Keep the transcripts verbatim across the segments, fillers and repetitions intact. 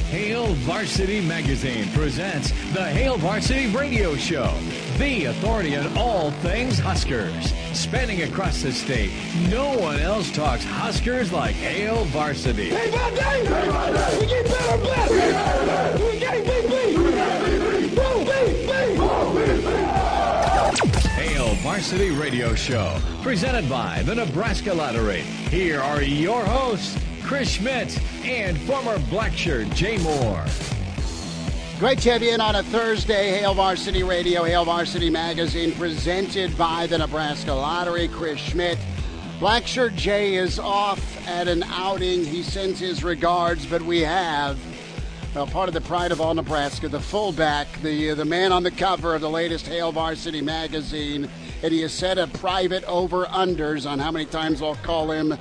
Hail Varsity Magazine presents the Hail Varsity Radio Show, the authority on all things Huskers. Spanning across the state, no one else talks Huskers like Hail Varsity. Day by day, day by day, we get better and better. We get better. We get big, big. We get big, big. Whoa, big, big. Whoa, big, big. Hail Varsity Radio Show, presented by the Nebraska Lottery. Here are your hosts, Chris Schmidt and former Blackshirt Jay Moore. Great to have you in on a Thursday. Hail Varsity Radio, Hail Varsity Magazine, presented by the Nebraska Lottery. Chris Schmidt. Blackshirt Jay is off at an outing. He sends his regards, but we have well, part of the pride of all Nebraska, the fullback, the, the man on the cover of the latest Hail Varsity Magazine, and he has set a private over-unders on how many times I'll call him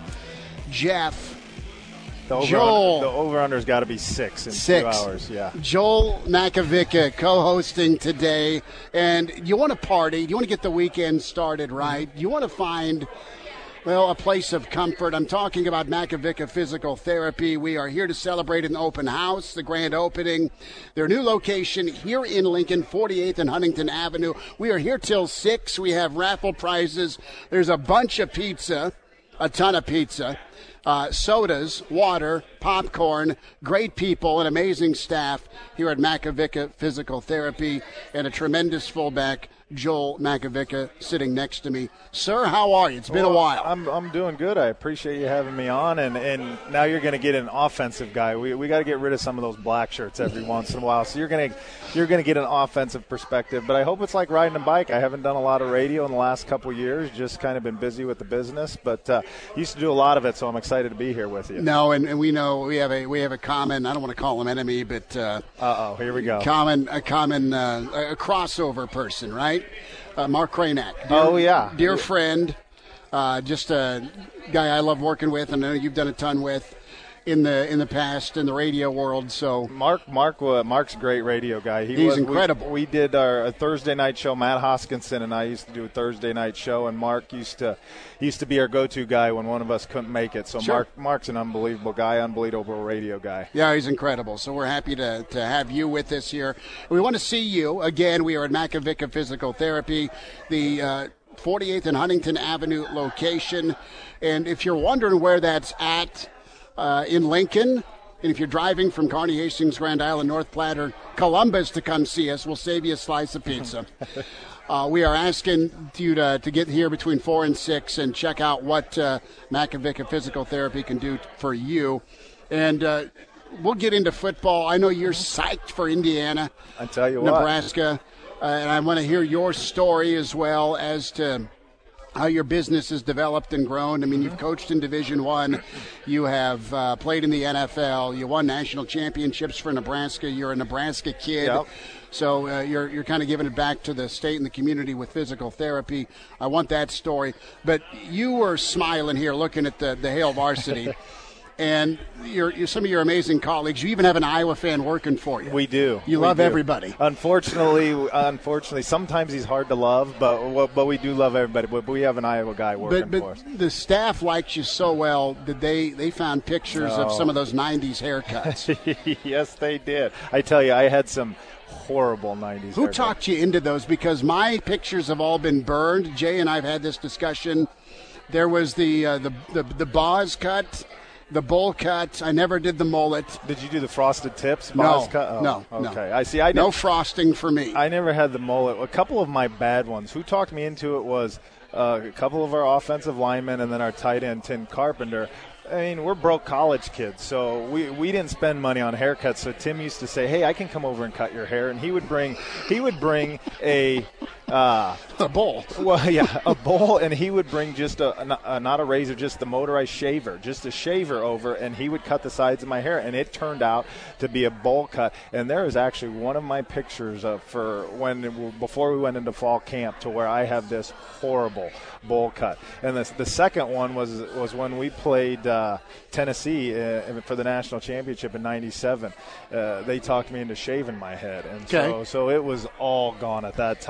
Jeff. The over Joel. Under, the over-under's got to be six in six. two hours. Yeah. Joel Makovica co-hosting today. And you want to party. You want to get the weekend started right. You want to find, well, a place of comfort. I'm talking about Makovica Physical Therapy. We are here to celebrate an open house, the grand opening. Their new location here in Lincoln, forty-eighth and Huntington Avenue. We are here till six. We have raffle prizes. There's a bunch of pizza, a ton of pizza. Uh, sodas, water, popcorn, great people, an amazing staff here at Makovica Physical Therapy, and a tremendous fullback, Joel Makovica, sitting next to me. Sir, how are you? It's been well, a while. I'm I'm doing good. I appreciate you having me on, and, and now you're going to get an offensive guy. We we got to get rid of some of those black shirts every once in a while. So you're going to you're going to get an offensive perspective. But I hope it's like riding a bike. I haven't done a lot of radio in the last couple of years. Just kind of been busy with the business, but uh, used to do a lot of it. So I'm excited to be here with you. No, and, and we know we have a we have a common. I don't want to call him enemy, but uh oh, here we go. Common a common uh, a crossover person, right? Uh, Mark Kranak. Dear, oh yeah, dear friend. Uh, just a guy I love working with, and I know you've done a ton with in the in the past in the radio world. So Mark, Mark, uh, Mark's a great radio guy. He He's was, incredible. We, we did our a Thursday night show. Matt Hoskinson and I used to do a Thursday night show, and Mark used to used to be our go-to guy when one of us couldn't make it. So sure. Mark, Mark's an unbelievable guy, unbelievable radio guy. Yeah, he's incredible. So we're happy to to have you with us here. We want to see you again. We are at Makovica Physical Therapy. The uh, forty-eighth and Huntington Avenue location. And if you're wondering where that's at uh, in Lincoln, and if you're driving from Kearney, Hastings, Grand Island, North Platte, or Columbus to come see us, we'll save you a slice of pizza. uh, we are asking you to, to get here between four and six and check out what uh, Makovica Physical Therapy can do for you. And uh, we'll get into football. I know you're psyched for Indiana. I tell you what. Nebraska. Uh, and I want to hear your story as well as to how your business has developed and grown. I mean, you've coached in Division One, you have uh, played in the N F L, you won national championships for Nebraska. You're a Nebraska kid, yep. so uh, you're you're kind of giving it back to the state and the community with physical therapy. I want that story. But you were smiling here, looking at the the Hail Varsity. And your, your, some of your amazing colleagues. You even have an Iowa fan working for you. We do. You we love do. everybody. Unfortunately, unfortunately, sometimes he's hard to love, but but we do love everybody. But we have an Iowa guy working but, but for us. The staff likes you so well that they, they found pictures oh. of some of those nineties haircuts. Yes, they did. I tell you, I had some horrible nineties Who haircuts. talked you into those? Because my pictures have all been burned. Jay and I have had this discussion. There was the uh, the, the the Boz cut. The bowl cut. I never did the mullet. Did you do the frosted tips? No, Boz cut? Oh, no, okay. no. I see. I no did, frosting for me. I never had the mullet. A couple of my bad ones. Who talked me into it was uh, a couple of our offensive linemen and then our tight end, Tim Carpenter. I mean, we're broke college kids, so we, we didn't spend money on haircuts. So Tim used to say, "Hey, I can come over and cut your hair," and he would bring he would bring a uh, a bowl. Well, yeah, a bowl, and he would bring just a, a, a not a razor, just the motorized shaver, just a shaver over, and he would cut the sides of my hair, and it turned out to be a bowl cut. And there is actually one of my pictures of for when before we went into fall camp to where I have this horrible bowl cut. And the the second one was was when we played uh, Tennessee uh, for the national championship in ninety-seven. Uh, they talked me into shaving my head, and okay. so so it was all gone at that time. And,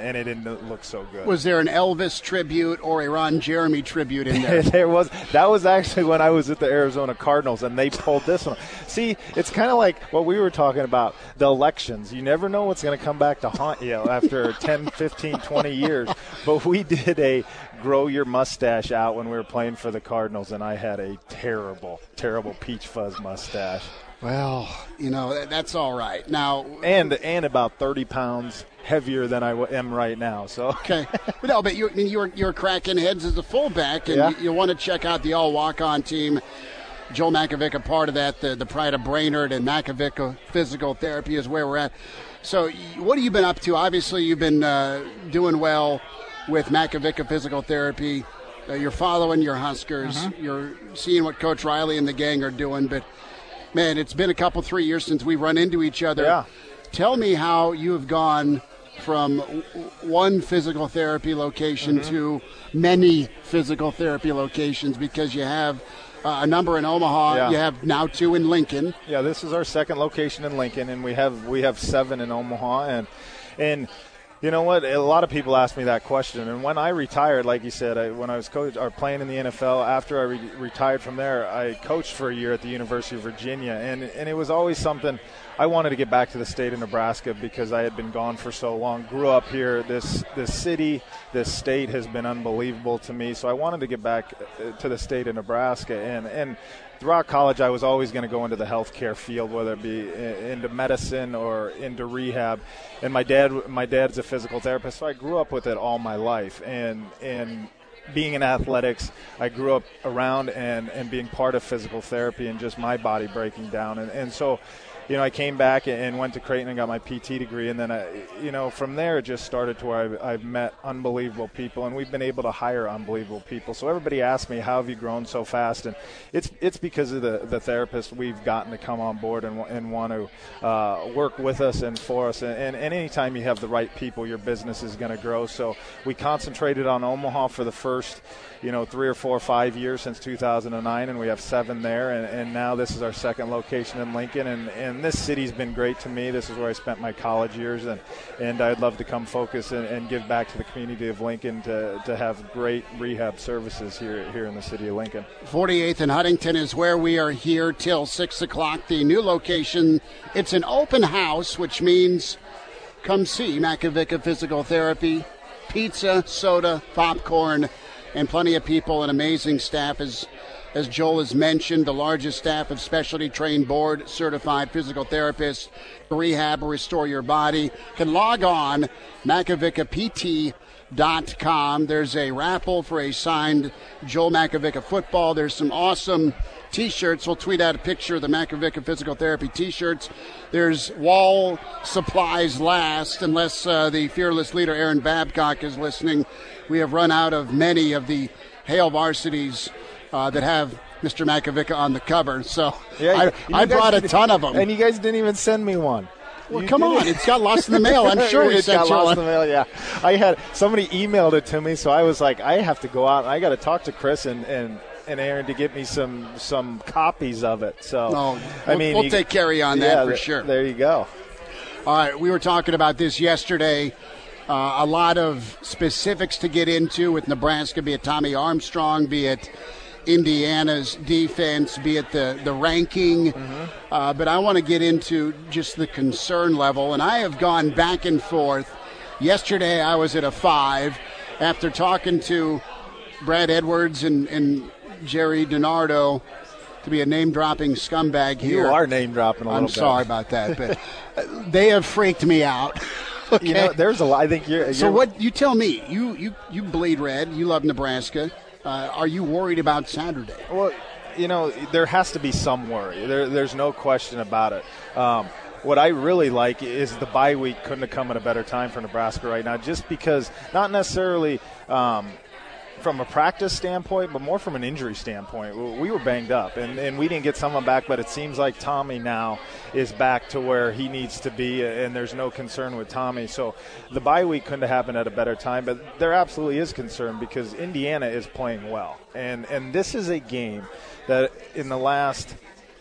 and it didn't look so good. Was there an Elvis tribute or a Ron Jeremy tribute in there? There was. That was actually when I was at the Arizona Cardinals, and they pulled this one. See, it's kind of like what we were talking about, the elections. You never know what's going to come back to haunt you after ten, fifteen, twenty years. But we did a grow your mustache out when we were playing for the Cardinals, and I had a terrible, terrible peach fuzz mustache. Well, you know, that's all right. Now, and and about thirty pounds heavier than I am right now. So okay, but no, but you, I mean, you were you were cracking heads as a fullback, and yeah. you, you want to check out the all walk-on team. Joel Makovic, a part of that. The the pride of Brainerd and Makovic Physical Therapy is where we're at. So, what have you been up to? Obviously, you've been uh, doing well with Makovic Physical Therapy. Uh, you're following your Huskers. Mm-hmm. You're seeing what Coach Riley and the gang are doing, but. Man, it's been a couple, three years since we've run into each other. Yeah. Tell me how you have gone from one physical therapy location mm-hmm. to many physical therapy locations, because you have uh, a number in Omaha. Yeah. You have now two in Lincoln. Yeah, this is our second location in Lincoln, and we have we have seven in Omaha. And and you know what? A lot of people ask me that question. And when I retired, like you said, I, when I was coach or playing in the N F L, after I re- retired from there, I coached for a year at the University of Virginia. And, and it was always something I wanted to get back to the state of Nebraska, because I had been gone for so long. Grew up here. This, this city, this state has been unbelievable to me. So I wanted to get back to the state of Nebraska. And, and throughout college, I was always going to go into the healthcare field, whether it be into medicine or into rehab. And my dad, my dad's a physical therapist, so I grew up with it all my life. And and being in athletics, I grew up around and, and being part of physical therapy and just my body breaking down. And and so, you know, I came back and went to Creighton and got my P T degree, and then, I, you know, from there it just started to where I've, I've met unbelievable people, and we've been able to hire unbelievable people. So everybody asks me, how have you grown so fast? And it's it's because of the, the therapists we've gotten to come on board and, and want to uh, work with us and for us. And, and, and anytime you have the right people, your business is going to grow. So we concentrated on Omaha for the first, you know, three or four or five years since two thousand nine, and we have seven there. And, and now this is our second location in Lincoln, and, and this city's been great to me. This is where I spent my college years, and, and I'd love to come focus and, and give back to the community of Lincoln to, to have great rehab services here here in the city of Lincoln. forty-eighth and Huntington is where we are here till six o'clock. The new location, it's an open house, which means come see Makovic Physical Therapy. Pizza, soda, popcorn, and plenty of people, an amazing staff. As as Joel has mentioned, the largest staff of specialty trained board certified physical therapists to rehab or restore your body. Can log on Makovic P T dot com. There's a raffle for a signed Joel Makovic football. There's some awesome T-shirts. We'll tweet out a picture of the Makovic Physical Therapy T-shirts. There's wall supplies last, unless uh, the fearless leader Aaron Babcock is listening. We have run out of many of the Hale varsities uh, that have Mister Makovic on the cover. So yeah, I, I brought a ton of them. And you guys didn't even send me one. Well, you come on. It's got lost in the mail. I'm sure we it sent got you lost one. in the mail, yeah. I had somebody emailed it to me, so I was like, I have to go out and I got to talk to Chris and, and, and Aaron to get me some some copies of it. So no, we'll, I mean, we'll you, take carry on yeah, that for th- sure. There you go. All right, we were talking about this yesterday. Uh, a lot of specifics to get into with Nebraska, be it Tommy Armstrong, be it Indiana's defense, be it the, the ranking. Mm-hmm. Uh, but I want to get into just the concern level. And I have gone back and forth. Yesterday I was at a five after talking to Brad Edwards and, and Jerry DiNardo, to be a name-dropping scumbag here. You are name-dropping a little I'm bit. I'm sorry about that, but they have freaked me out. Okay. You know, there's a lot. I think you're. you're so what? You tell me. You you you bleed red. You love Nebraska. Uh, are you worried about Saturday? Well, you know, there has to be some worry. There, there's no question about it. Um, what I really like is the bye week couldn't have come at a better time for Nebraska right now, just because not necessarily um, from a practice standpoint, but more from an injury standpoint. We were banged up, and, and we didn't get someone back, but it seems like Tommy now is back to where he needs to be, and there's no concern with Tommy. So the bye week couldn't have happened at a better time, but there absolutely is concern because Indiana is playing well. And, and this is a game that in the last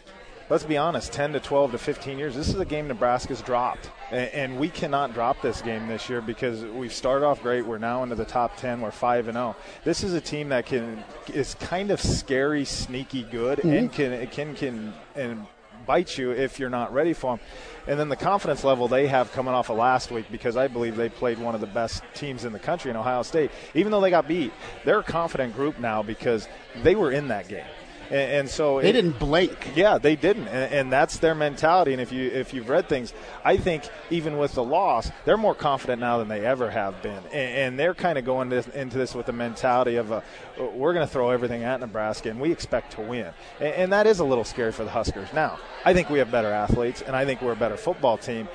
let's be honest, ten to twelve to fifteen years, this is a game Nebraska's dropped. And, and we cannot drop this game this year because we've started off great. We're now into the top ten. We're five and oh. This is a team that can is kind of scary, sneaky good, mm-hmm. and can can can and bite you if you're not ready for them. And then the confidence level they have coming off of last week, because I believe they played one of the best teams in the country in Ohio State. Even though they got beat, they're a confident group now because they were in that game. And, and so they it, didn't blink. Yeah, they didn't, and, and that's their mentality. And if you if you've read things, I think even with the loss, they're more confident now than they ever have been, and, and they're kind of going this, into this with the mentality of a, we're going to throw everything at Nebraska, and we expect to win. And, and that is a little scary for the Huskers. Now, I think we have better athletes, and I think we're a better football team.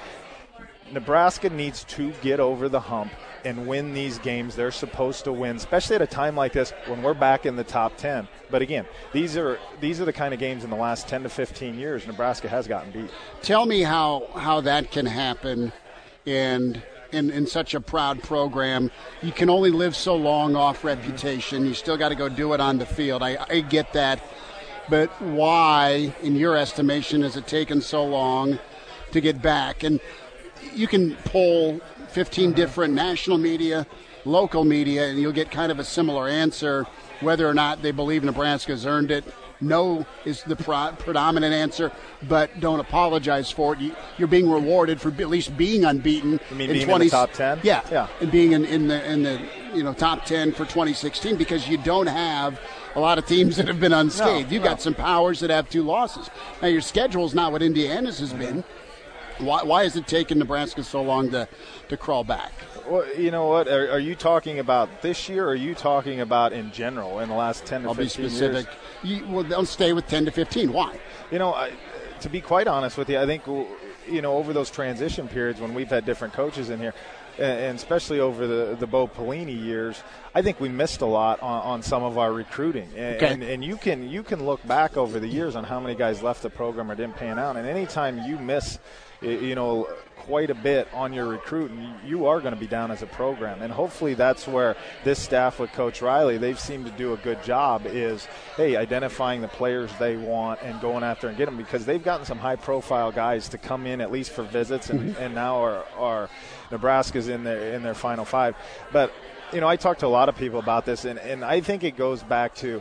Nebraska needs to get over the hump and win these games they're supposed to win, especially at a time like this when we're back in the top ten. But again, these are these are the kind of games in the last ten to fifteen years Nebraska has gotten beat. Tell me how, how that can happen in, in in such a proud program. You can only live so long off reputation. You still got to go do it on the field. I, I get that. But why, in your estimation, has it taken so long to get back? And you can poll fifteen mm-hmm. different national media, local media, and you'll get kind of a similar answer whether or not they believe Nebraska's earned it. No is the pro- predominant answer, but don't apologize for it. You, you're being rewarded for at least being unbeaten. You mean in being twenty, in the top ten? Yeah, yeah, and being in, in the in the you know top ten for twenty sixteen, because you don't have a lot of teams that have been unscathed. No, You've no. got some powers that have two losses. Now your schedule's not what Indiana's has been. Why, why is it taking Nebraska so long to, to crawl back? Well, you know what? Are, are you talking about this year, or are you talking about in general in the last ten to I'll fifteen be specific. years? You, well, they'll stay with ten to fifteen. Why? You know, I, to be quite honest with you, I think, you know, over those transition periods when we've had different coaches in here, and especially over the, the Bo Pelini years, I think we missed a lot on, on some of our recruiting. And, okay. and, and you can you can look back over the years on how many guys left the program or didn't pan out. And anytime you miss, you know, quite a bit on your recruiting, you are going to be down as a program. And hopefully that's where this staff with Coach Riley, they've seemed to do a good job is, hey, identifying the players they want and going after and get them, because they've gotten some high-profile guys to come in at least for visits, and, mm-hmm. and now are, are Nebraska's in their, in their final five. But, you know, I talked to a lot of people about this, and, and I think it goes back to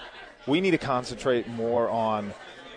we need to concentrate more on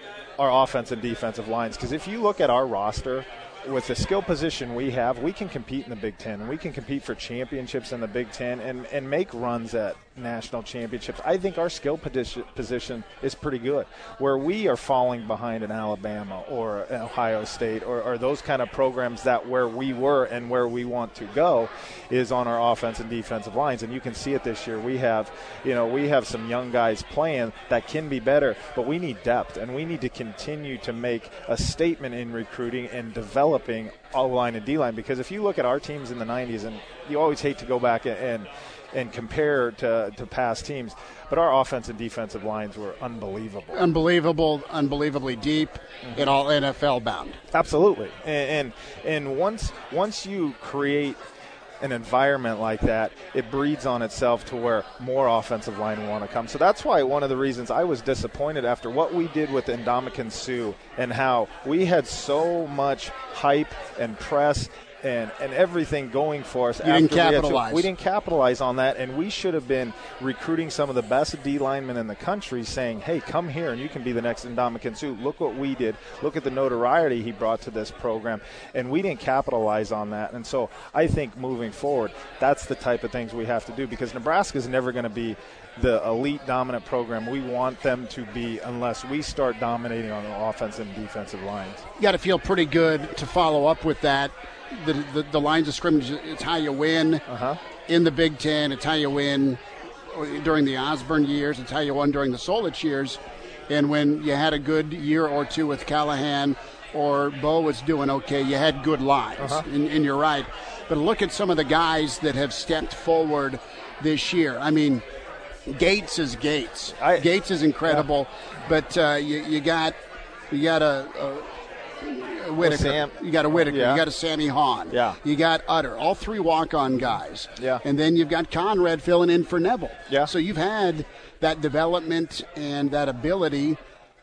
our offensive and defensive lines, because if you look at our roster, with the skill position we have, we can compete in the Big Ten, and we can compete for championships in the Big Ten and, and make runs at national championships. I think our skill position, position is pretty good. Where we are falling behind in Alabama or an Ohio State or, or those kind of programs that where we were and where we want to go is on our offense and defensive lines. And you can see it this year. We have, you know, we have some young guys playing that can be better, but we need depth, and we need to continue to make a statement in recruiting and developing O-line and D-line, because if you look at our teams in the nineties, and you always hate to go back and, and and compare to, to past teams, but our offense and defensive lines were unbelievable. Unbelievable, unbelievably deep, mm-hmm. and all N F L bound. Absolutely. And, and and once once you create an environment like that, it breeds on itself to where more offensive line want to come. So that's why one of the reasons I was disappointed after what we did with Ndamukong Suh and how we had so much hype and press and, and everything going for us. You after didn't we, had capitalize. to, we didn't capitalize on that, and we should have been recruiting some of the best D linemen in the country saying, hey, come here and you can be the next Ndamukong Suh. Look what we did. Look at the notoriety he brought to this program, and we didn't capitalize on that. And so I think moving forward, that's the type of things we have to do, because Nebraska is never going to be the elite dominant program we want them to be unless we start dominating on the offensive and defensive lines. You got to feel pretty good to follow up with that. The, the, the lines of scrimmage, it's how you win uh-huh. in the Big Ten. It's how you win during the Osborne years. It's how you won during the Solich years. And when you had a good year or two with Callahan or Bo was doing okay, you had good lines. Uh-huh. And, and you're right. But look at some of the guys that have stepped forward this year. I mean, Gates is Gates. I, Gates is incredible. Yeah. But uh, you, you got you got a, a Whitaker. Sam, you got a Whitaker. yeah. You got a Sammy Hahn. Yeah. You got Utter. All three walk-on guys. Yeah. And then you've got Conrad filling in for Neville. Yeah. So you've had that development and that ability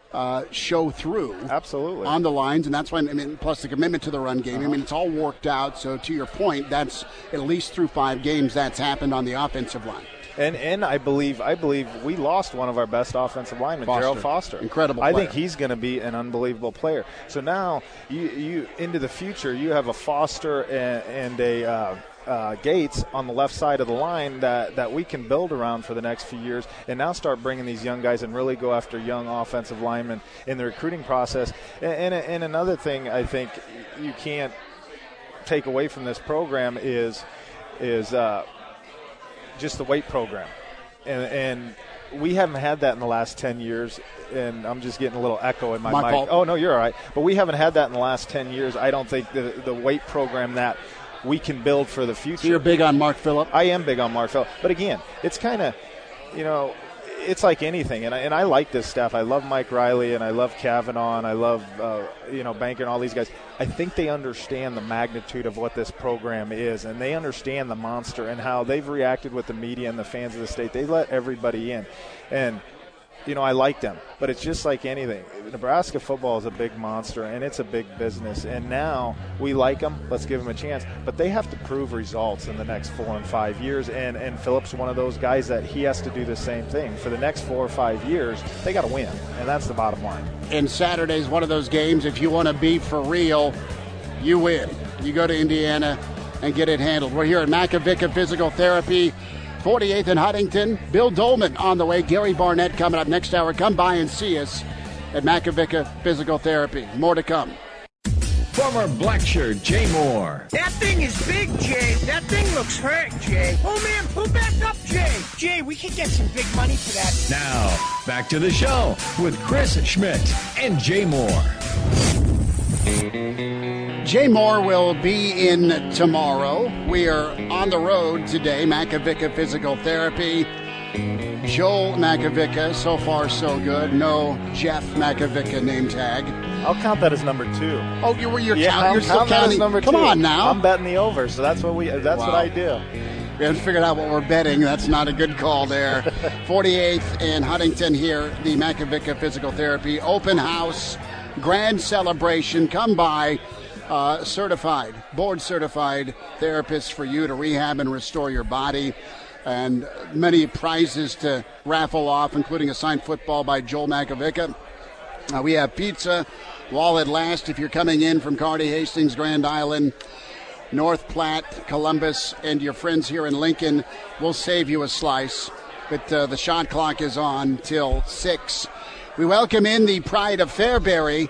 uh, show through. Absolutely. On the lines, and that's when, I mean, plus the commitment to the run game. Uh-huh. I mean, it's all worked out. So to your point, that's at least through five games that's happened on the offensive line. And and I believe I believe we lost one of our best offensive linemen, Foster. Gerald Foster. Incredible I player. think he's going to be an unbelievable player. So now you you into the future, you have a Foster and, and a uh, uh, Gates on the left side of the line that, that we can build around for the next few years, and now start bringing these young guys and really go after young offensive linemen in the recruiting process. And, and, and another thing I think you can't take away from this program is is uh, – just the weight program, and, and we haven't had that in the last ten years, and I'm just getting a little echo in my, my mic. fault. Oh, no, you're all right. But we haven't had that in the last ten years. I don't think the, the weight program that we can build for the future. So you're big on Mark Phillip? I am big on Mark Phillip. But, again, it's kind of, you know, it's like anything, and I, and I like this staff. I love Mike Riley, and I love Kavanaugh, and I love, uh, you know, Banker and all these guys. I think they understand the magnitude of what this program is, and they understand the monster and how they've reacted with the media and the fans of the state. They let everybody in, and, you know, I like them. But it's just like anything. Nebraska football is a big monster, and it's a big business. And now we like them. Let's give them a chance. But they have to prove results in the next four and five years. And, and Phillip's one of those guys that he has to do the same thing. For the next four or five years, they got to win. And that's the bottom line. And Saturday's one of those games, if you want to be for real, you win. You go to Indiana and get it handled. We're here at Makovica Physical Therapy, forty-eighth and Huntington. Bill Dolman on the way. Gary Barnett coming up next hour. Come by and see us at Makovica Physical Therapy. More to come. Former black shirt Jay Moore. That thing is big, Jay. That thing looks hurt, Jay. Oh, man, pull back up, Jay. Jay, we could get some big money for that. Now, back to the show with Chris Schmidt and Jay Moore. Jay Moore will be in tomorrow. We are on the road today, Makovica Physical Therapy. Joel Makovica, so far so good. No Jeff Makovica name tag. I'll count that as number two. Oh, you're, you're, yeah, count, you're still count that counting. as number Come two. on now. I'm betting the over, so that's what we. That's Wow. what I do. We haven't figured out what we're betting. That's not a good call there. forty-eighth and Huntington here, the Makovica Physical Therapy Open House, grand celebration. Come by. Uh, certified, board certified therapists for you to rehab and restore your body. And many prizes to raffle off, including a signed football by Joel Makovica. Uh, we have pizza while it lasts if you're coming in from Kearney, Hastings, Grand Island, North Platte, Columbus, and your friends here in Lincoln. We'll save you a slice. But uh, the shot clock is on till six. We welcome in the pride of Fairbury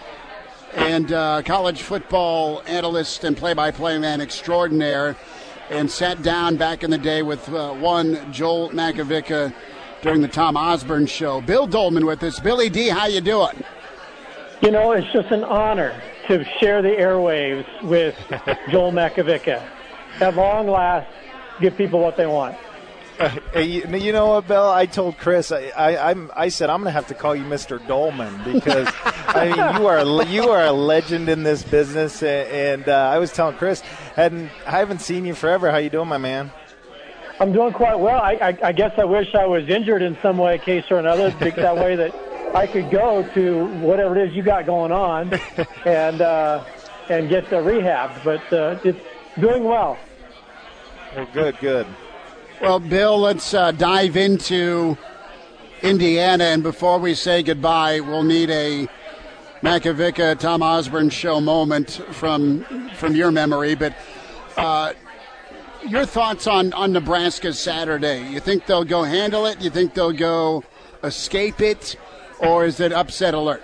and uh, college football analyst and play-by-play man extraordinaire, and sat down back in the day with uh, one Joel Makovica during the Tom Osborne show. Bill Dolman with us. Billy D, how you doing? You know, it's just an honor to share the airwaves with Joel Makovica. At long last, give people what they want. Hey, you, you know what, Bill? I told Chris. I, I, I'm, I said I'm going to have to call you Mister Dolman because I mean you are a, you are a legend in this business. And uh, I was telling Chris, hadn't I haven't seen you forever. How you doing, my man? I'm doing quite well. I, I, I guess I wish I was injured in some way, case or another, that way that I could go to whatever it is you got going on and uh, and get uh, rehabbed. But uh, it's doing well. Well, good, good. Well, Bill, let's uh, dive into Indiana. And before we say goodbye, we'll need a Makovica, Tom Osborne show moment from from your memory. But uh, your thoughts on, on Nebraska Saturday. You think they'll go handle it? You think they'll go escape it? Or is it upset alert?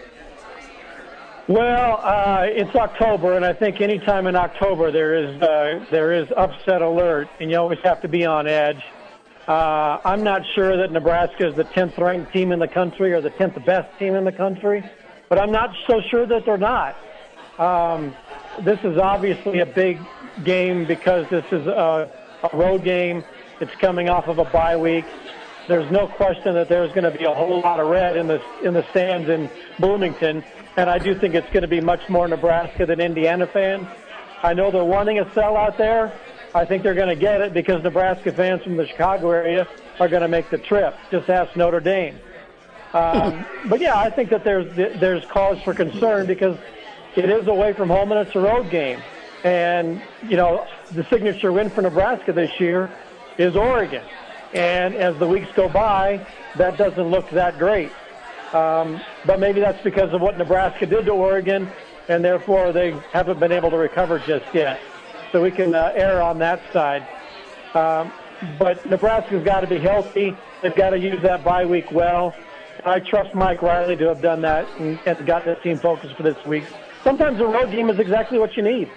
Well, uh, it's October, and I think any time in October there is uh, there is upset alert, and you always have to be on edge. Uh, I'm not sure that Nebraska is the tenth ranked team in the country or the tenth best team in the country, but I'm not so sure that they're not. Um, this is obviously a big game because this is a, a road game. It's coming off of a bye week. There's no question that there's going to be a whole lot of red in the in the stands in Bloomington. And I do think it's going to be much more Nebraska than Indiana fans. I know they're wanting a sellout there. I think they're going to get it because Nebraska fans from the Chicago area are going to make the trip. Just ask Notre Dame. Um, but, yeah, I think that there's there's cause for concern because it is away from home and it's a road game. And, you know, the signature win for Nebraska this year is Oregon. And as the weeks go by, that doesn't look that great. Um, but maybe that's because of what Nebraska did to Oregon, and therefore they haven't been able to recover just yet. So we can uh, err on that side. Um, but Nebraska's got to be healthy. They've got to use that bye week well. I trust Mike Riley to have done that and, and got this team focused for this week. Sometimes a road game is exactly what you need.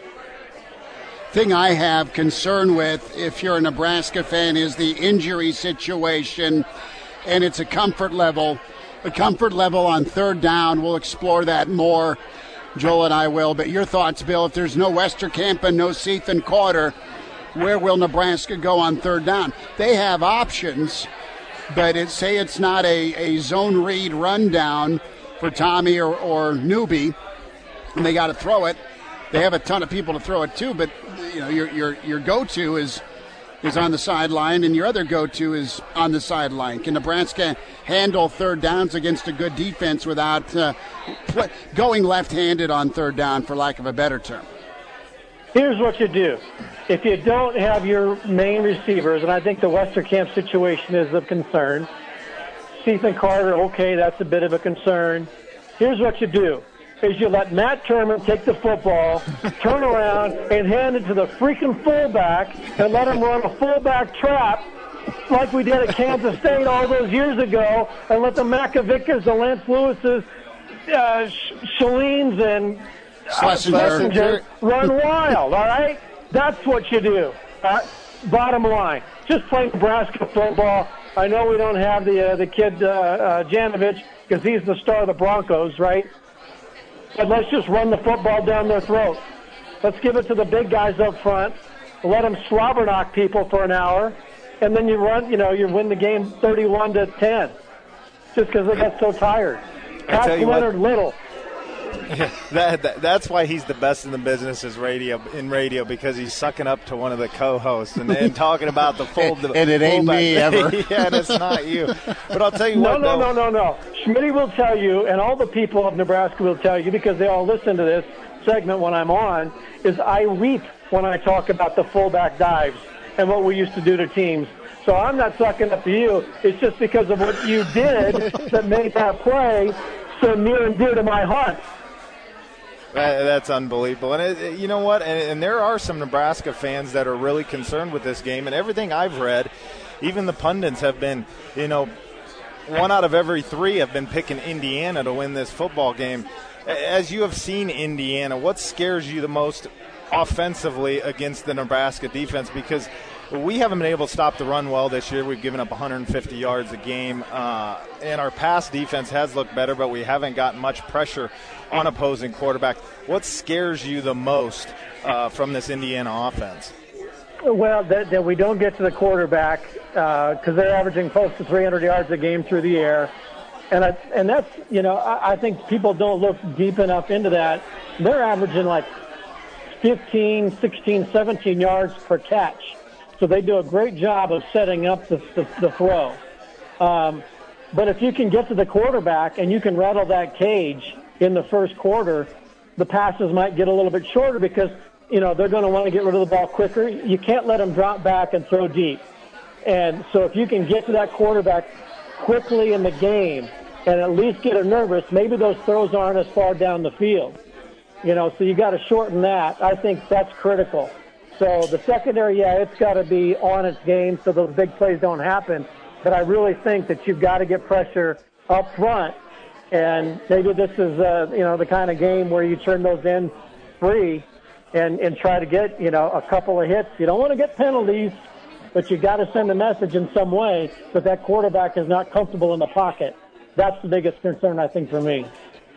Thing I have concern with, if you're a Nebraska fan, is the injury situation, and it's a comfort level. A comfort level on third down. We'll explore that more. Joel and I will. But your thoughts, Bill, if there's no Westerkamp and no Sethan Carter, where will Nebraska go on third down? They have options, but it, say it's not a, a zone read rundown for Tommy or, or Newby, and they got to throw it. They have a ton of people to throw it to, but you know your your your go-to is is on the sideline, and your other go-to is on the sideline. Can Nebraska handle third downs against a good defense without uh, pl- going left-handed on third down, for lack of a better term? Here's what you do. If you don't have your main receivers, and I think the Westerkamp situation is of concern, Sethan Carter, okay, that's a bit of a concern. Here's what you do. Is you let Matt Turman take the football, turn around, and hand it to the freaking fullback and let him run a fullback trap like we did at Kansas State all those years ago, and let the Macavickas, the Lance Lewises, uh, Shaleens, and Schlesinger run wild, all right? That's what you do. Uh, bottom line, just play Nebraska football. I know we don't have the uh, the kid uh, uh, Janovich because he's the star of the Broncos, right? But let's just run the football down their throat. Let's give it to the big guys up front. Let them slobber knock people for an hour, and then you run. You know, you win the game thirty-one to ten, just because they got so tired. Pass Leonard Little. that, that that's why he's the best in the business is radio in radio because he's sucking up to one of the co-hosts and, and talking about the full. and, and it ain't me ever. Yeah, and it's not you. But I'll tell you no, what. No, though. no, no, no, no. Schmitty will tell you, and all the people of Nebraska will tell you because they all listen to this segment when I'm on. Is I weep when I talk about the fullback dives and what we used to do to teams. So I'm not sucking up to you. It's just because of what you did that made that play so near and dear to my heart. That's unbelievable. And it, you know what? And, and there are some Nebraska fans that are really concerned with this game. And everything I've read, even the pundits have been, you know, one out of every three have been picking Indiana to win this football game. As you have seen Indiana, what scares you the most offensively against the Nebraska defense? Because we haven't been able to stop the run well this year. We've given up one hundred fifty yards a game. Uh, and our pass defense has looked better, but we haven't gotten much pressure on opposing quarterback. What scares you the most uh, from this Indiana offense? Well, that, that we don't get to the quarterback because uh, they're averaging close to three hundred yards a game through the air. And I, and that's, you know, I, I think people don't look deep enough into that. They're averaging like fifteen, sixteen, seventeen yards per catch. So they do a great job of setting up the, the, the throw. Um, but if you can get to the quarterback and you can rattle that cage in the first quarter, the passes might get a little bit shorter because, you know, they're going to want to get rid of the ball quicker. You can't let them drop back and throw deep. And so if you can get to that quarterback quickly in the game and at least get them nervous, maybe those throws aren't as far down the field. You know, so you got to shorten that. I think that's critical. So the secondary, yeah, it's got to be on its game so those big plays don't happen. But I really think that you've got to get pressure up front. And maybe this is, uh, you know, the kind of game where you turn those in free and, and try to get, you know, a couple of hits. You don't want to get penalties, but you got to send a message in some way that that quarterback is not comfortable in the pocket. That's the biggest concern, I think, for me.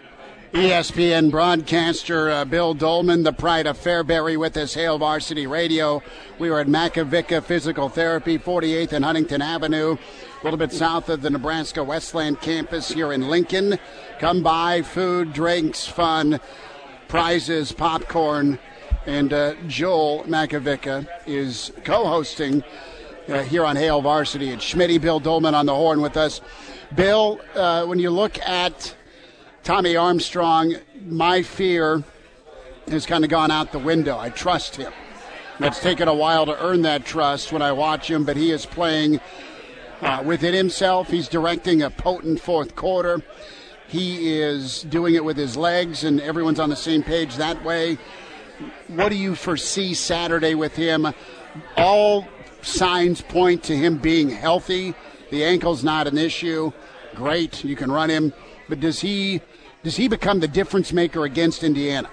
E S P N broadcaster uh, Bill Dolman, the pride of Fairbury, with us, Hail Varsity Radio. We were at Macavicka Physical Therapy, forty-eighth and Huntington Avenue, a little bit south of the Nebraska Westland campus here in Lincoln. Come by, food, drinks, fun, prizes, popcorn, and uh, Joel Macavicka is co-hosting uh, here on Hail Varsity. It's Schmitty, Bill Dolman on the horn with us. Bill, uh, when you look at Tommy Armstrong, my fear has kind of gone out the window. I trust him. It's taken a while to earn that trust when I watch him, but he is playing uh, within himself. He's directing a potent fourth quarter. He is doing it with his legs, and everyone's on the same page that way. What do you foresee Saturday with him? All signs point to him being healthy. The ankle's not an issue. Great, you can run him. But does he does he become the difference maker against Indiana?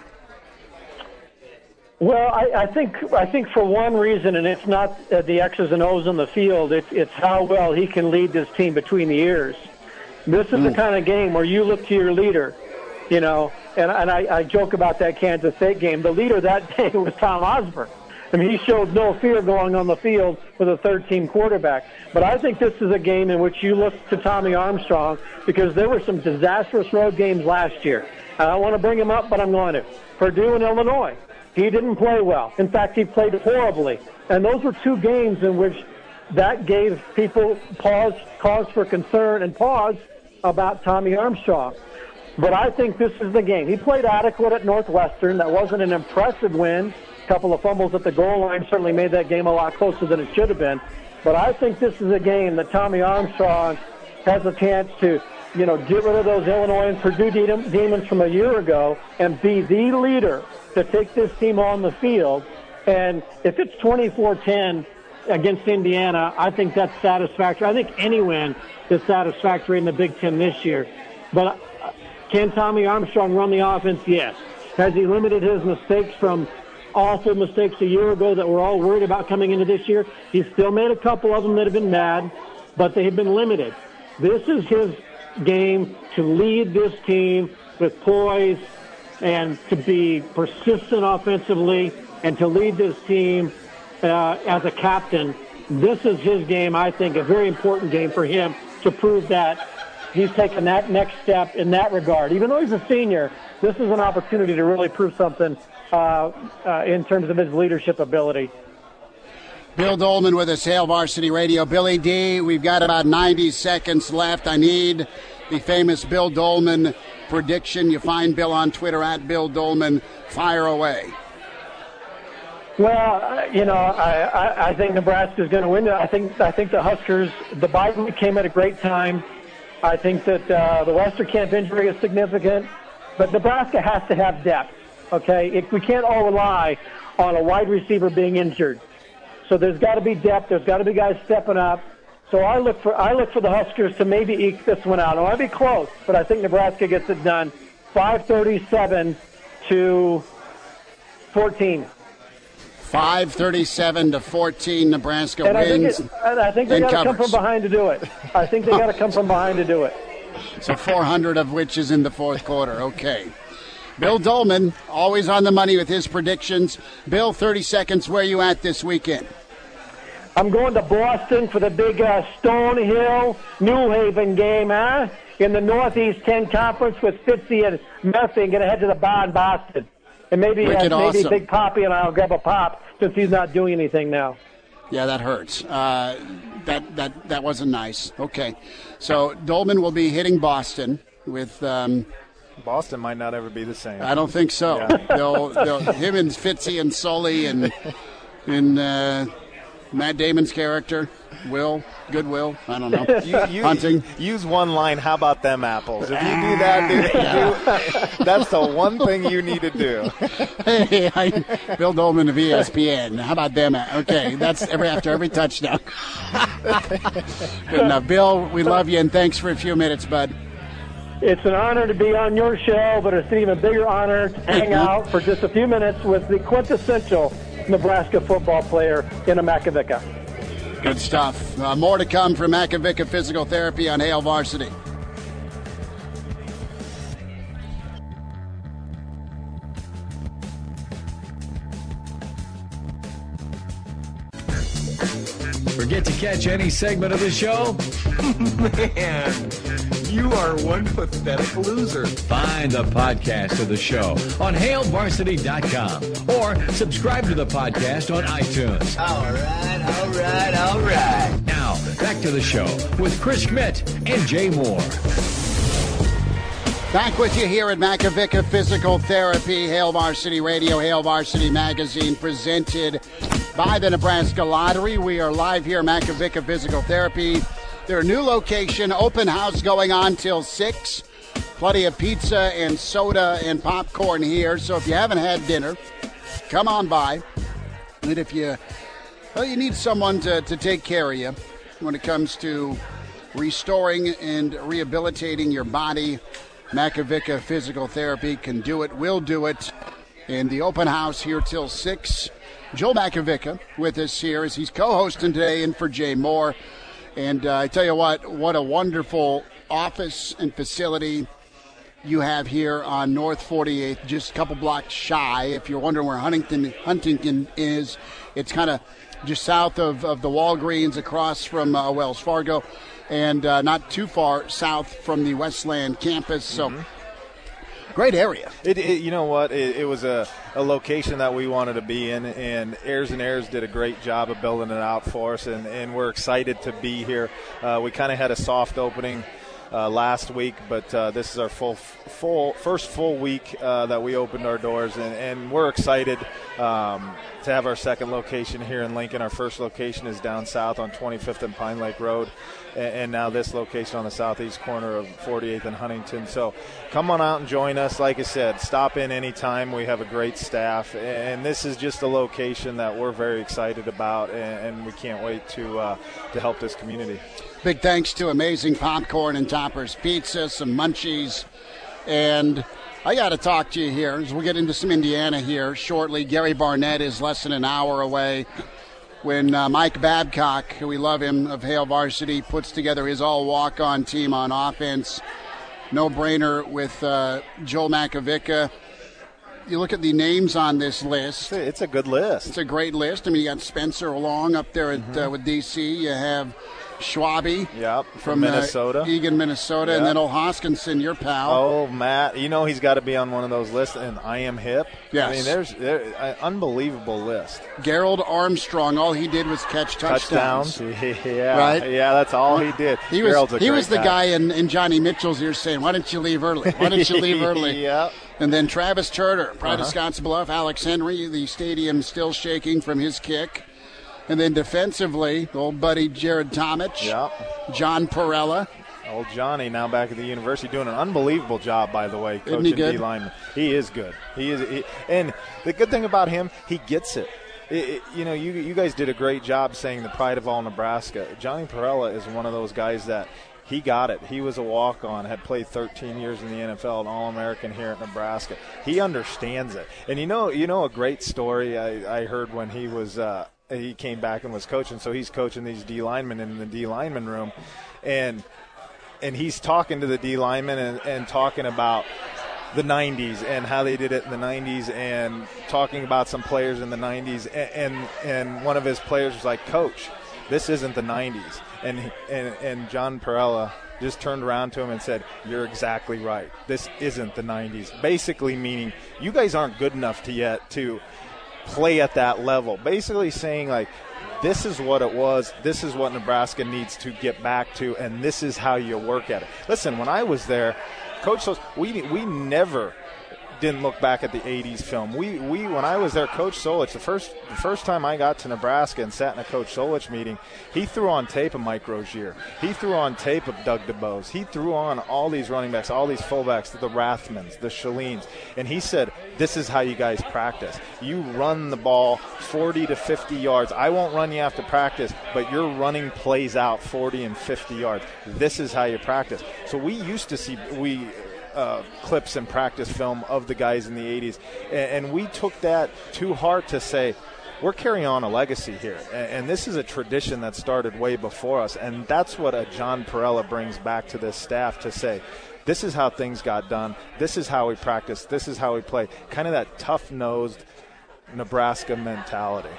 Well, I, I think I think for one reason, and it's not uh, the X's and O's on the field, it's, it's how well he can lead this team between the ears. This is mm. the kind of game where you look to your leader, you know, and, and I, I joke about that Kansas State game. The leader that day was Tom Osborne. I mean, he showed no fear going on the field with a third-team quarterback. But I think this is a game in which you look to Tommy Armstrong because there were some disastrous road games last year. I don't want to bring him up, but I'm going to. Purdue and Illinois. He didn't play well. In fact, he played horribly. And those were two games in which that gave people pause, cause for concern and pause about Tommy Armstrong. But I think this is the game. He played adequate at Northwestern. That wasn't an impressive win. A couple of fumbles at the goal line certainly made that game a lot closer than it should have been. But I think this is a game that Tommy Armstrong has a chance to, you know, get rid of those Illinois and Purdue demons from a year ago and be the leader to take this team on the field. And if it's twenty-four ten against Indiana, I think that's satisfactory. I think any win is satisfactory in the Big Ten this year. But can Tommy Armstrong run the offense? Yes. Has he limited his mistakes from awful mistakes a year ago that we're all worried about coming into this year? He's still made a couple of them that have been bad, but they have been limited. This is his game to lead this team with poise and to be persistent offensively and to lead this team uh, as a captain. This is his game, I think, a very important game for him to prove that he's taken that next step in that regard. Even though he's a senior, this is an opportunity to really prove something uh, uh, in terms of his leadership ability. Bill Dolman with us, Hail Varsity Radio. Billy D, we've got about ninety seconds left. I need the famous Bill Dolman prediction. You find Bill on Twitter at Bill Dolman. Fire away. Well, you know, I, I, I think Nebraska's going to win. I think I think the Huskers, the bye week came at a great time. I think that uh, the Westerkamp injury is significant, but Nebraska has to have depth, okay? It, we can't all rely on a wide receiver being injured. So there's got to be depth. There's got to be guys stepping up. So I look for I look for the Huskers to maybe eke this one out. It might be close, but I think Nebraska gets it done. five thirty-seven to fourteen. five thirty-seven to fourteen, Nebraska and wins. I think, it, I think they got to come from behind to do it. I think they got to come from behind to do it. So four hundred of which is in the fourth quarter. Okay. Bill Dolman, always on the money with his predictions. Bill, thirty seconds. Where are you at this weekend? I'm going to Boston for the big uh, Stonehill New Haven game, huh? In the Northeast ten Conference with Fitzy and Murphy. Going to head to the bar in Boston. And maybe, uh, maybe awesome. Big Poppy and I'll grab a pop since he's not doing anything now. Yeah, that hurts. Uh, that that that wasn't nice. Okay, so Dolman will be hitting Boston with. Um, Boston might not ever be the same. I don't think so. Yeah. They'll, they'll him and Fitzy and Sully and and uh, Matt Damon's character, Will Goodwill. I don't know. You, you, Hunting. Use one line. How about them apples? If you do that, dude, do, that's the one thing you need to do. Hey, I, Bill Dolman of E S P N. How about them? Okay, that's every after every touchdown. Good enough, Bill. We love you and thanks for a few minutes, bud. It's an honor to be on your show, but it's an even bigger honor to hang out for just a few minutes with the quintessential Nebraska football player in a Macavicka. Good stuff. Uh, more to come from Macavicka Physical Therapy on Hail Varsity. Forget to catch any segment of the show? Man, you are one pathetic loser. Find the podcast of the show on hail varsity dot com or subscribe to the podcast on iTunes. All right, all right, all right. Now, back to the show with Chris Schmidt and Jay Moore. Back with you here at Makovica Physical Therapy, Hail Varsity Radio, Hail Varsity Magazine, presented by the Nebraska Lottery. We are live here at Makovica Physical Therapy. Their new location, open house going on till six. Plenty of pizza and soda and popcorn here. So if you haven't had dinner, come on by. And if you, well, you need someone to, to take care of you when it comes to restoring and rehabilitating your body, Makovica Physical Therapy can do it, will do it. In the open house here till six. Joel Makovica with us here as he's co-hosting today in for Jay Moore. And uh, I tell you what, what a wonderful office and facility you have here on North forty-eighth, just a couple blocks shy. If you're wondering where Huntington Huntington is, it's kind of just south of, of the Walgreens, across from uh, Wells Fargo, and uh, not too far south from the Westland campus. So, mm-hmm. Great area. It, it, you know what? It, it was a, a location that we wanted to be in, and Ayers and Ayers did a great job of building it out for us, and, and we're excited to be here. Uh, we kind of had a soft opening Uh, last week, but uh, this is our full, full first full week uh, that we opened our doors, and, and we're excited um, to have our second location here in Lincoln. Our first location is down south on twenty-fifth and Pine Lake Road, and, and now this location on the southeast corner of forty-eighth and Huntington. So come on out and join us. Like I said, stop in anytime. We have a great staff, and this is just a location that we're very excited about, and, and we can't wait to uh, to help this community. Big thanks to Amazing Popcorn and Toppers Pizza, some munchies. And I got to talk to you here as we get into some Indiana here shortly. Gary Barnett is less than an hour away when uh, Mike Babcock, who we love him, of Hail Varsity, puts together his all-walk-on team on offense. No-brainer with uh, Joel Makovica. You look at the names on this list. It's a good list. It's a great list. I mean, you got Spencer Long up there at, mm-hmm. uh, with D C. You have Schwabe yep, from, from Minnesota, uh, Eagan, Minnesota, yep. and then old Hoskinson, your pal. Oh, Matt, you know he's got to be on one of those lists. And I Am Hip. Yes. I mean, there's there, an unbelievable list. Gerald Armstrong, all he did was catch touchdowns. touchdowns. Yeah, right. Yeah, that's all he did. He was Gerald's a he great was the guy, guy in, in Johnny Mitchell's ear saying, "Why don't you leave early? Why don't you leave early?" Yeah. And then Travis Turner, Pride uh-huh. of Scotts Bluff, Alex Henry, the stadium still shaking from his kick. And then defensively, old buddy Jared Tomich, yep. John Perella. Old Johnny now back at the university doing an unbelievable job, by the way, coaching Isn't he good? D lineman. He is good. He is, he, and the good thing about him, he gets it. It, it. You know, you you guys did a great job saying the pride of all Nebraska. Johnny Perella is one of those guys that he got it. He was a walk-on, had played thirteen years in the N F L, an All-American here at Nebraska. He understands it. And you know, you know a great story I, I heard when he was. Uh, He came back and was coaching, so he's coaching these D linemen in the D lineman room, and and he's talking to the D linemen and, and talking about the nineties and how they did it in the nineties, and talking about some players in the nineties, and and, and one of his players was like, "Coach, this isn't the nineties," and and and John Perella just turned around to him and said, "You're exactly right. This isn't the nineties." Basically meaning you guys aren't good enough to yet to play at that level. Basically saying, like, this is what it was, this is what Nebraska needs to get back to, and this is how you work at it. Listen, when I was there, Coach Solich, we we never didn't look back at the eighties film. We we when I was there, Coach Solich, the first the first time I got to Nebraska and sat in a Coach Solich meeting, he threw on tape of Mike Rozier. He threw on tape of Doug DeBose. He threw on all these running backs, all these fullbacks, the Rathmans, the Shalines, and he said, "This is how you guys practice. You run the ball forty to fifty yards. I won't run you after practice, but your running plays out forty and fifty yards. This is how you practice." So we used to see we. Uh, clips and practice film of the guys in the eighties, and, and we took that to heart to say, we're carrying on a legacy here, and, and this is a tradition that started way before us, and that's what a John Perella brings back to this staff to say, this is how things got done, this is how we practice, this is how we play, kind of that tough-nosed Nebraska mentality.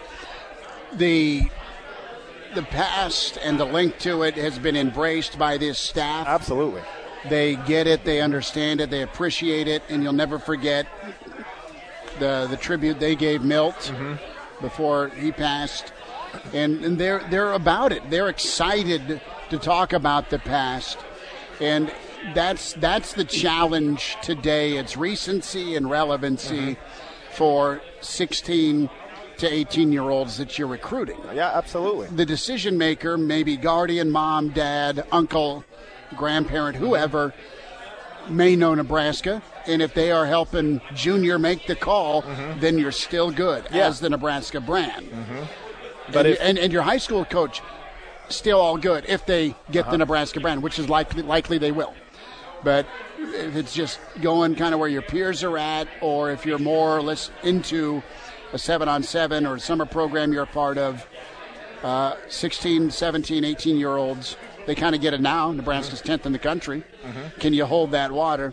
The the past and the link to it has been embraced by this staff. Absolutely. They get it, they understand it, they appreciate it, and you'll never forget the the tribute they gave Milt mm-hmm. before he passed and, and they're they're about it. They're excited to talk about the past, and that's that's the challenge today. It's recency and relevancy mm-hmm. for sixteen to eighteen-year-olds that you're recruiting. Yeah, absolutely. The decision maker, maybe guardian, mom, dad, uncle, grandparent, whoever, may know Nebraska, and if they are helping Junior make the call, mm-hmm. then you're still good yeah. as the Nebraska brand. Mm-hmm. But and, if, and, and your high school coach, still all good if they get uh-huh. the Nebraska brand, which is likely likely they will. But if it's just going kind of where your peers are at, or if you're more or less into a seven-on-seven or summer program you're a part of, uh, sixteen, seventeen, eighteen-year-olds, they kind of get it now. Nebraska's tenth in the country. Mm-hmm. Can you hold that water?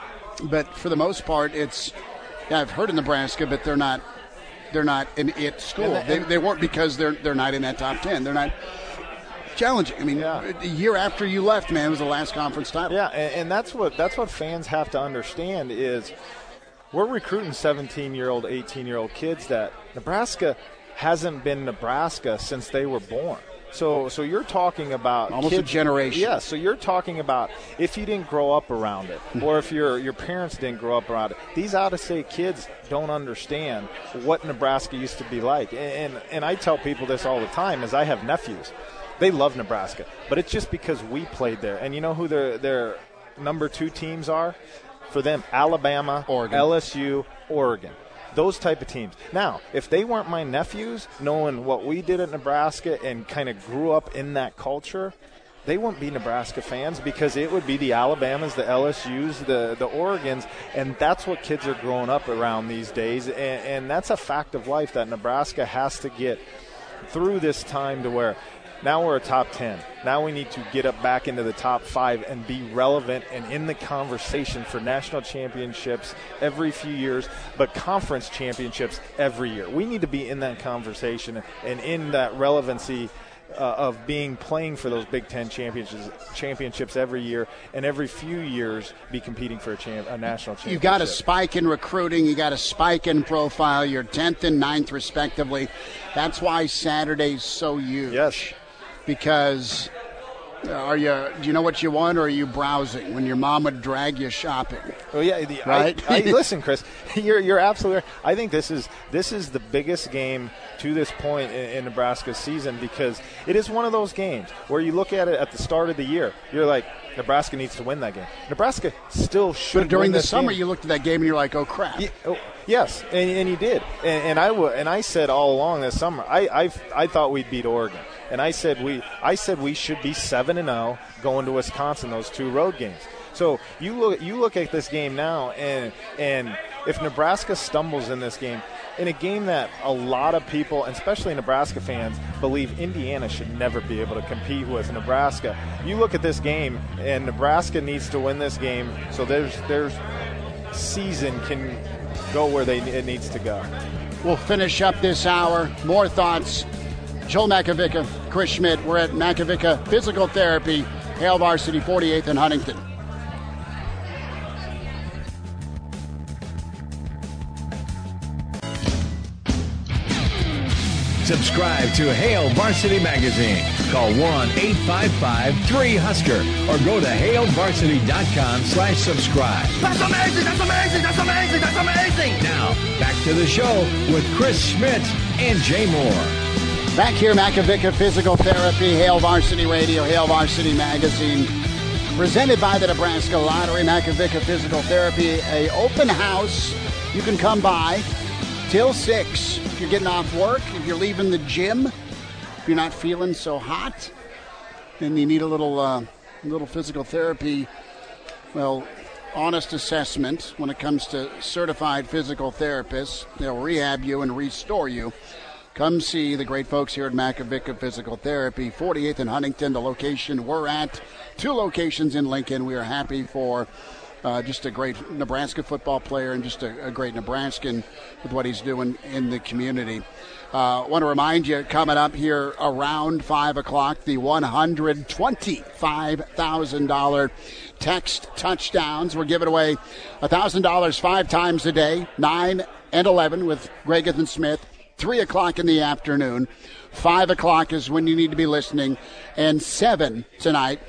But for the most part, it's, yeah, I've heard of Nebraska, but they're not they're not an it school. The, they, they weren't because they're they're not in that top ten. They're not challenging. I mean, yeah. a year after you left, man, it was the last conference title. Yeah, and, and that's what that's what fans have to understand is we're recruiting seventeen-year-old, eighteen-year-old kids that Nebraska hasn't been Nebraska since they were born. So so you're talking about almost kids, a generation. Yeah, so you're talking about if you didn't grow up around it or if your your parents didn't grow up around it. These out-of-state kids don't understand what Nebraska used to be like. And, and and I tell people this all the time is I have nephews. They love Nebraska, but it's just because we played there. And you know who their their number two teams are? For them, Alabama, Oregon. L S U, Oregon. Those type of teams. Now, if they weren't my nephews, knowing what we did at Nebraska and kind of grew up in that culture, they wouldn't be Nebraska fans because it would be the Alabamas, the L S Us, the, the Oregons, and that's what kids are growing up around these days. And, and that's a fact of life that Nebraska has to get through this time to where now we're a top ten. Now we need to get up back into the top five and be relevant and in the conversation for national championships every few years, but conference championships every year. We need to be in that conversation and in that relevancy uh, of being playing for those Big Ten championships championships every year, and every few years be competing for a, champ, a national championship. You got a spike in recruiting. You got a spike in profile. You're tenth and ninth, respectively. That's why Saturday's so huge. Yes. Because are you? Do you know what you want, or are you browsing when your mom would drag you shopping? Oh yeah, the, right. I, I, listen, Chris, you're you're absolutely right. I think this is this is the biggest game to this point in, in Nebraska's season because it is one of those games where you look at it at the start of the year, you're like, Nebraska needs to win that game. Nebraska still should. But during win the this summer, game. you looked at that game and you're like, oh crap. Yeah, oh, yes, and, and you did, and, and I w- and I said all along this summer, I I I thought we'd beat Oregon. And I said we I said we should be seven and zero going to Wisconsin, those two road games. So you look you look at this game now, and and if Nebraska stumbles in this game, in a game that a lot of people, and especially Nebraska fans, believe Indiana should never be able to compete with Nebraska. You look at this game, and Nebraska needs to win this game, so there's there's season can go where they it needs to go. We'll finish up this hour. More thoughts. Joel Makovicka, Chris Schmidt. We're at Makovicka Physical Therapy, Hale Varsity, forty-eighth and Huntington. Subscribe to Hale Varsity Magazine. Call one eight five five three Husker or go to hale varsity dot com slash subscribe. That's amazing! That's amazing! That's amazing! That's amazing! Now, back to the show with Chris Schmidt and Jay Moore. Back here, Makovicka Physical Therapy, Hale Varsity Radio, Hale Varsity Magazine. Presented by the Nebraska Lottery, Makovicka Physical Therapy, a open house. You can come by till six. If you're getting off work, if you're leaving the gym, if you're not feeling so hot, and you need a little, uh, little physical therapy, well, honest assessment when it comes to certified physical therapists. They'll rehab you and restore you. Come see the great folks here at Makovicka Physical Therapy, forty-eighth and Huntington, the location we're at. Two locations in Lincoln. We are happy for uh, just a great Nebraska football player and just a, a great Nebraskan with what he's doing in the community. I uh, want to remind you, coming up here around five o'clock, the one hundred twenty-five thousand dollars text touchdowns. We're giving away one thousand dollars five times a day, nine and eleven with Greg and Smith. three o'clock in the afternoon. five o'clock is when you need to be listening, and seven tonight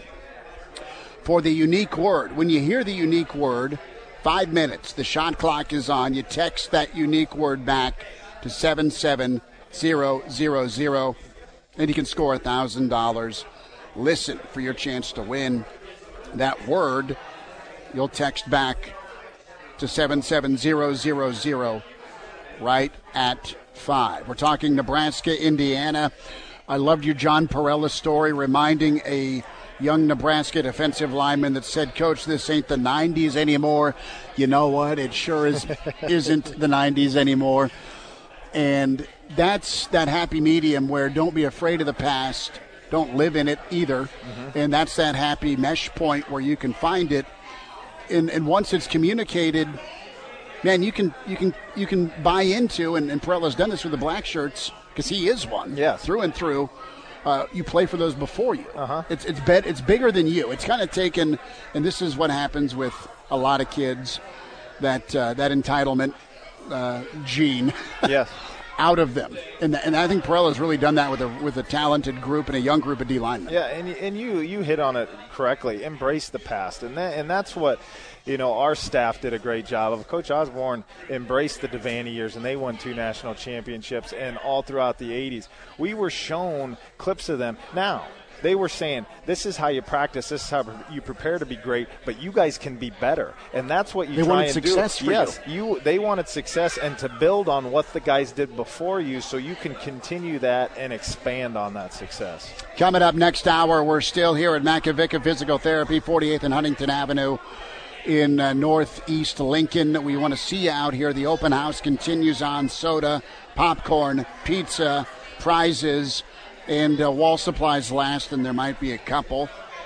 for the unique word. When you hear the unique word, five minutes, the shot clock is on. You text that unique word back to seven seven zero zero zero, and you can score one thousand dollars. Listen for your chance to win. That word, you'll text back to seven seven zero zero zero right at five. We're talking Nebraska, Indiana. I loved your John Parella story, reminding a young Nebraska defensive lineman that said, Coach, this ain't the nineties anymore. You know what? It sure is, isn't the nineties anymore. And that's that happy medium where don't be afraid of the past. Don't live in it either. Mm-hmm. And that's that happy mesh point where you can find it. And, and once it's communicated, man, you can you can you can buy into, and, and Parella's done this with the black shirts because he is one. Yes. Through and through. Uh, you play for those before you. Uh-huh. It's it's bet it's bigger than you. It's kind of taken, and this is what happens with a lot of kids, that uh, that entitlement uh, gene. Yes. Out of them, and and I think Parella's really done that with a with a talented group and a young group of D linemen. Yeah, and and you you hit on it correctly. Embrace the past, and that and that's what, you know, our staff did a great job of. Coach Osborne embraced the Devaney years, and they won two national championships, and all throughout the eighties, we were shown clips of them. Now, they were saying, this is how you practice, this is how you prepare to be great, but you guys can be better. And that's what you they try wanted and success do. For yes, you. you. They wanted success and to build on what the guys did before you so you can continue that and expand on that success. Coming up next hour, we're still here at Macavicka Physical Therapy, forty-eighth and Huntington Avenue in uh, northeast Lincoln. We want to see you out here. The open house continues on. Soda, popcorn, pizza, prizes, and uh, wall supplies last, and there might be a couple.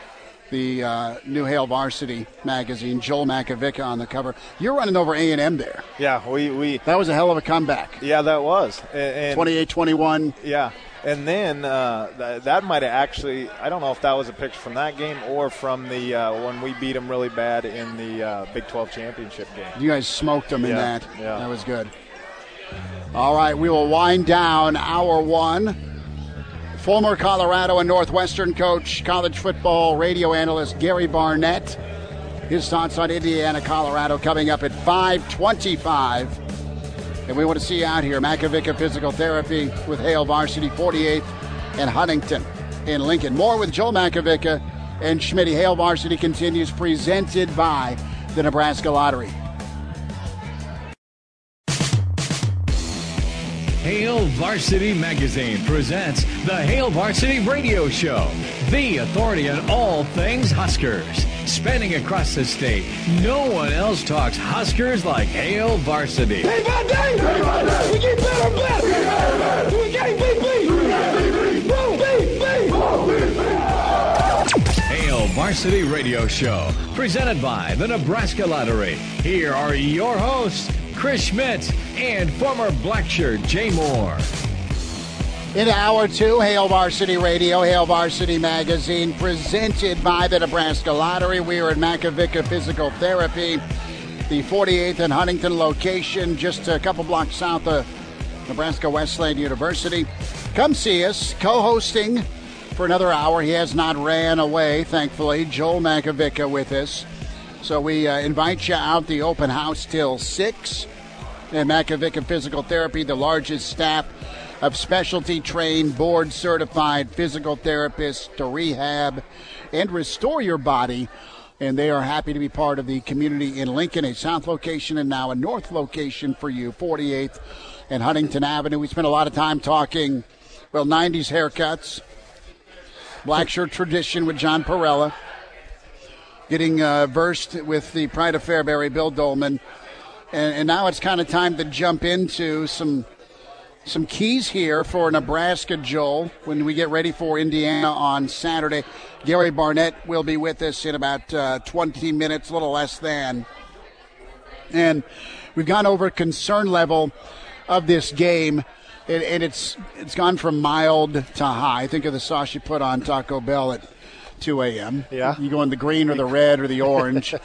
The uh, New Hale Varsity magazine, Joel Macavicka on the cover. You're running over A and M there. Yeah, we, we that was a hell of a comeback. Yeah, that was. And, twenty-eight twenty-one. Yeah, and then uh, th- that might have actually, I don't know if that was a picture from that game or from the uh, when we beat them really bad in the uh, Big twelve championship game. You guys smoked them in yeah, that. Yeah. That was good. All right, we will wind down hour one. Former Colorado and Northwestern coach, college football radio analyst Gary Barnett. His thoughts on Indiana, Colorado coming up at five twenty-five. And we want to see you out here. Macavicka Physical Therapy with Hale Varsity, forty-eighth and Huntington in Lincoln. More with Joel Macavicka and Schmitty. Hale Varsity continues, presented by the Nebraska Lottery. Hale Varsity Magazine presents the Hale Varsity Radio Show, the authority on all things Huskers. Spanning across the state, no one else talks Huskers like Hale Varsity. Day by day, day by day, we get better and better. We get better and better. We getting beat, beat. We getting beat, beat. Whoa, beat, beat. Whoa, beat, beat. Hale Varsity Radio Show, presented by the Nebraska Lottery. Here are your hosts, Chris Schmidt and former Blackshirt Jay Moore. In hour two, Hale Varsity Radio, Hale Varsity Magazine, presented by the Nebraska Lottery. We are at Macavicka Physical Therapy, the forty-eighth and Huntington location, just a couple blocks south of Nebraska Wesleyan University. Come see us, co-hosting for another hour. He has not ran away, thankfully. Joel Macavicka with us. So we uh, invite you out the open house till six. And Macavicka Physical Therapy, the largest staff of specialty trained, board certified physical therapists to rehab and restore your body. And they are happy to be part of the community in Lincoln, a south location and now a north location for you, forty-eighth and Huntington Avenue. We spent a lot of time talking, well, nineties haircuts, black shirt tradition with John Parella, getting uh, versed with the Pride of Fairbury, Bill Dolman. And, and now it's kind of time to jump into some some keys here for Nebraska, Joel, when we get ready for Indiana on Saturday. Gary Barnett will be with us in about uh, twenty minutes, a little less than. And we've gone over concern level of this game, and, and it's it's gone from mild to high. Think of the sauce you put on Taco Bell at two a.m. Yeah. You go in the green or the red or the orange.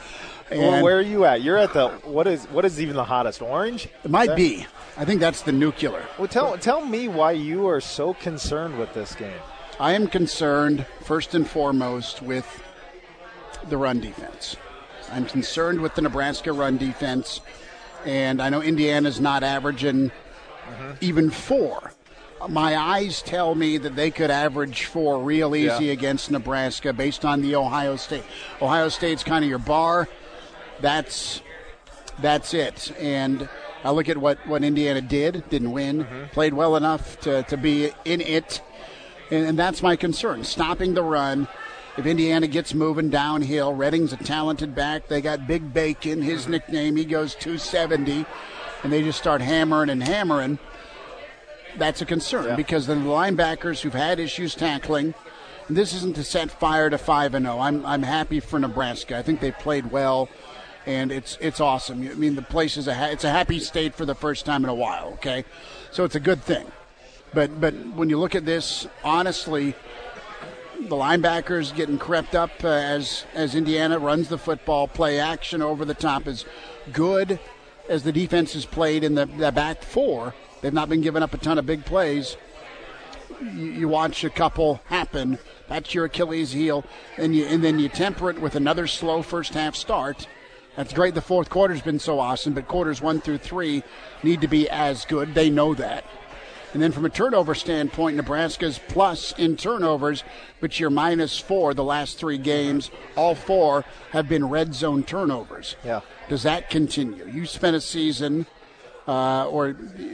Well, And where are you at? You're at the what is what is even the hottest? Orange? it might That- be. I think that's the nuclear. Well, tell tell me why you are so concerned with this game. I am concerned, first and foremost, with the run defense. I'm concerned with the Nebraska run defense, and I know Indiana's not averaging Mm-hmm. even four. My eyes tell me that they could average four real easy Yeah. against Nebraska based on the Ohio State. Ohio State's kind of your bar. That's that's it. And I look at what, what Indiana did, didn't win, Mm-hmm. played well enough to, to be in it. And, and that's my concern, stopping the run. If Indiana gets moving downhill, Redding's a talented back. They got Big Bacon, his Mm-hmm. nickname. He goes two seventy, and they just start hammering and hammering. That's a concern Yeah. because the linebackers who've had issues tackling, and this isn't to set fire to five and oh. I'm I'm happy for Nebraska. I think they played well, and it's it's awesome. I mean, the place is a ha- it's a happy state for the first time in a while. Okay, so it's a good thing. But but when you look at this, honestly, the linebackers getting crept up uh, as as Indiana runs the football, play action over the top as good as the defense has played in the, the back four. They've not been giving up a ton of big plays. You, you watch a couple happen. That's your Achilles heel, and you and then you temper it with another slow first half start. That's great. The fourth quarter's been so awesome, but quarters one through three need to be as good. They know that. And then from a turnover standpoint, Nebraska's plus in turnovers, but you're minus four the last three games. All four have been red zone turnovers. Yeah. Does that continue? You spent a season uh, or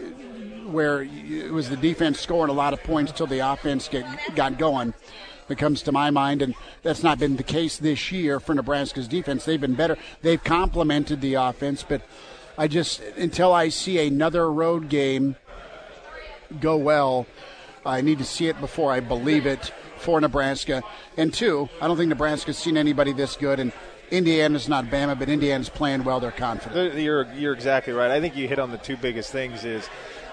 where it was the defense scoring a lot of points till the offense get, got going. It comes to my mind, and that's not been the case this year for Nebraska's defense. They've been better. They've complemented the offense, but I just, until I see another road game go well, I need to see it before I believe it for Nebraska. And two, I don't think Nebraska's seen anybody this good, and Indiana's not Bama, but Indiana's playing well. They're confident. You're you're exactly right. I think you hit on the two biggest things is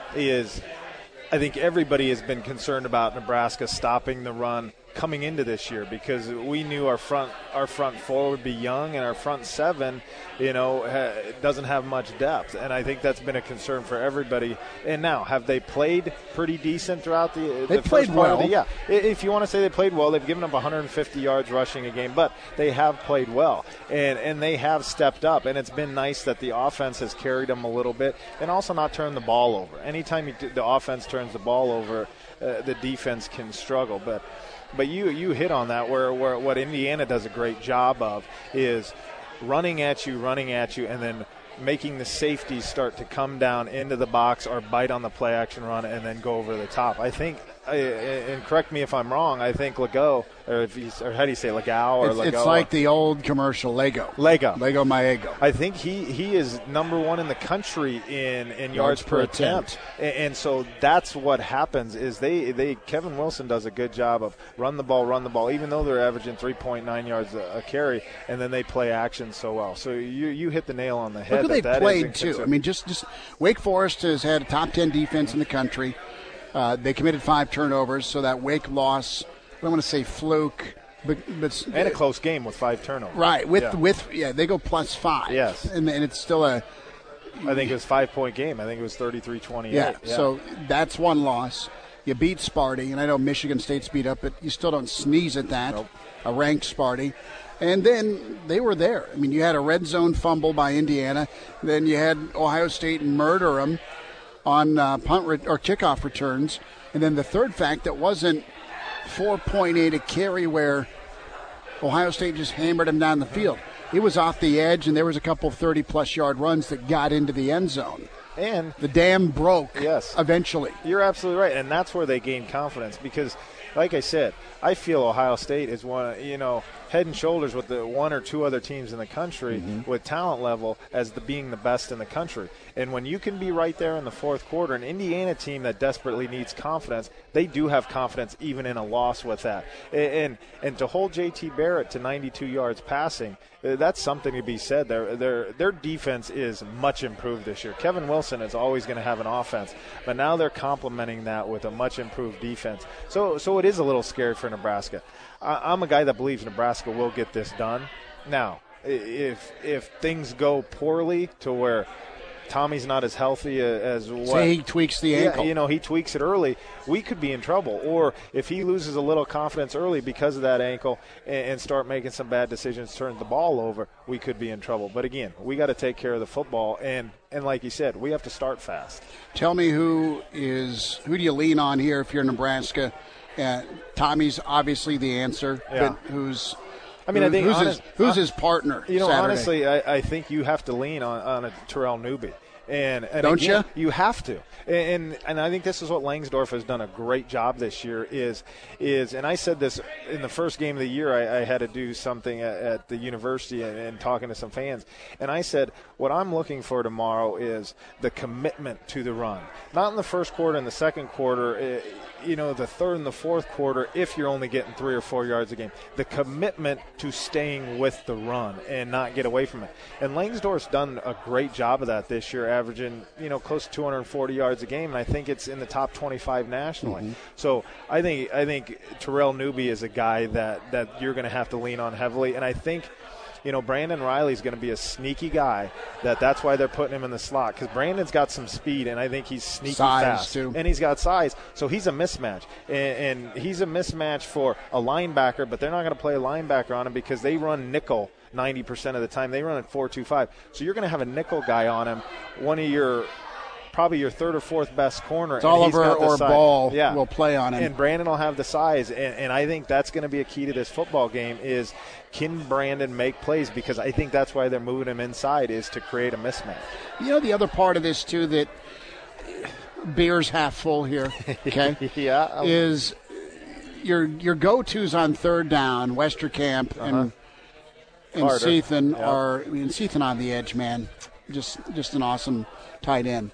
is I think everybody has been concerned about Nebraska stopping the run coming into this year because we knew our front our front four would be young and our front seven, you know, ha- doesn't have much depth, and I think that's been a concern for everybody. And now, have they played pretty decent throughout the? They the played first part of well. the, yeah, if you want to say they played well, they've given up one hundred fifty yards rushing a game, but they have played well, and and they have stepped up, and it's been nice that the offense has carried them a little bit, and also not turned the ball over. Anytime you, the offense turns the ball over, uh, the defense can struggle, but. But you you hit on that where, where what Indiana does a great job of is running at you, running at you, and then making the safeties start to come down into the box or bite on the play action run and then go over the top. I think, and correct me if I'm wrong, I think Lego, or if he's, or how do you say Legao or It's, Lego? it's like the old commercial Lego. Lego. Lego my ego. I think he, he is number one in the country in, in yards, Yards per per attempt. And, and so that's what happens is they, they Kevin Wilson does a good job of run the ball, run the ball, even though they're averaging three point nine yards a, a carry, and then they play action so well. So you you hit the nail on the head. Look who that they that is played, in too. concern. I mean, just, just Wake Forest has had a top ten defense in the country. Uh, they committed five turnovers, so that Wake loss, I don't want to say fluke, but, but and a close game with five turnovers. right with Yeah. with yeah they go plus five. Yes. and, and it's still a I think it was a five-point game. I think it was thirty-three twenty-eight. yeah, So that's one loss. You beat Sparty, and I know Michigan State's beat up, but you still don't sneeze at that. Nope. A ranked Sparty. And then they were there. I mean, you had a red zone fumble by Indiana. Then you had Ohio State murder them on uh, punt re- or kickoff returns. And then the third fact that wasn't four point eight a carry where Ohio State just hammered them down the field. It was off the edge, and there was a couple of thirty-plus yard runs that got into the end zone. And The dam broke Yes. eventually. you're absolutely right, and that's where they gain confidence because, like I said, I feel Ohio State is one, you know, head and shoulders with the one or two other teams in the country Mm-hmm. with talent level as the being the best in the country. And when you can be right there in the fourth quarter, an Indiana team that desperately needs confidence, they do have confidence even in a loss with that. And and, and to hold J T Barrett to ninety-two yards passing, uh, that's something to be said. Their their their defense is much improved this year. Kevin Wilson is always going to have an offense, but now they're complementing that with a much improved defense. So so it is a little scary for Nebraska. I, I'm a guy that believes Nebraska will get this done. Now, if if things go poorly to where Tommy's not as healthy as what. Say he tweaks the ankle. Yeah, you know, he tweaks it early, we could be in trouble. Or if he loses a little confidence early because of that ankle and, and start making some bad decisions, turn the ball over, we could be in trouble. But again, we got to take care of the football, and and like you said, we have to start fast. Tell me who is who do you lean on here if you're Nebraska? Uh, Tommy's obviously the answer, Yeah. but who's I mean, I think who's, honest, his, who's uh, his partner? You know, Saturday? honestly, I, I think you have to lean on, on a Terrell Newby. And, and Don't again, you? You have to, and, and and I think this is what Langsdorf has done a great job this year. Is is and I said this in the first game of the year. I, I had to do something at, at the university and, and talking to some fans, and I said what I'm looking for tomorrow is the commitment to the run. Not in the first quarter, in the second quarter, uh, you know, the third and the fourth quarter. If you're only getting three or four yards a game, the commitment to staying with the run and not get away from it. And Langsdorf's done a great job of that this year, averaging, you know, close to two hundred forty yards a game, and I think it's in the top twenty-five nationally. Mm-hmm. So I think I think Terrell Newby is a guy that, that you're going to have to lean on heavily, and I think, you know, Brandon Riley's going to be a sneaky guy. That that's why they're putting him in the slot, because Brandon's got some speed, and I think he's sneaky size fast, too. And he's got size, so he's a mismatch, and, and he's a mismatch for a linebacker. But they're not going to play a linebacker on him because they run nickel ninety percent of the time. They run at four two five, so you're going to have a nickel guy on him, one of your probably your third or fourth best corner. It's Oliver or size. Ball yeah. will play on him. And Brandon will have the size, and, and I think that's going to be a key to this football game is can Brandon make plays, because I think that's why they're moving him inside, is to create a mismatch. You know, the other part of this, too, that beer's half full here, okay, yeah, is your your go-tos on third down, Westerkamp and, Uh-huh. and Carter. Seathan Yep. are – I mean, Seathan on the edge, man, just just an awesome tight end.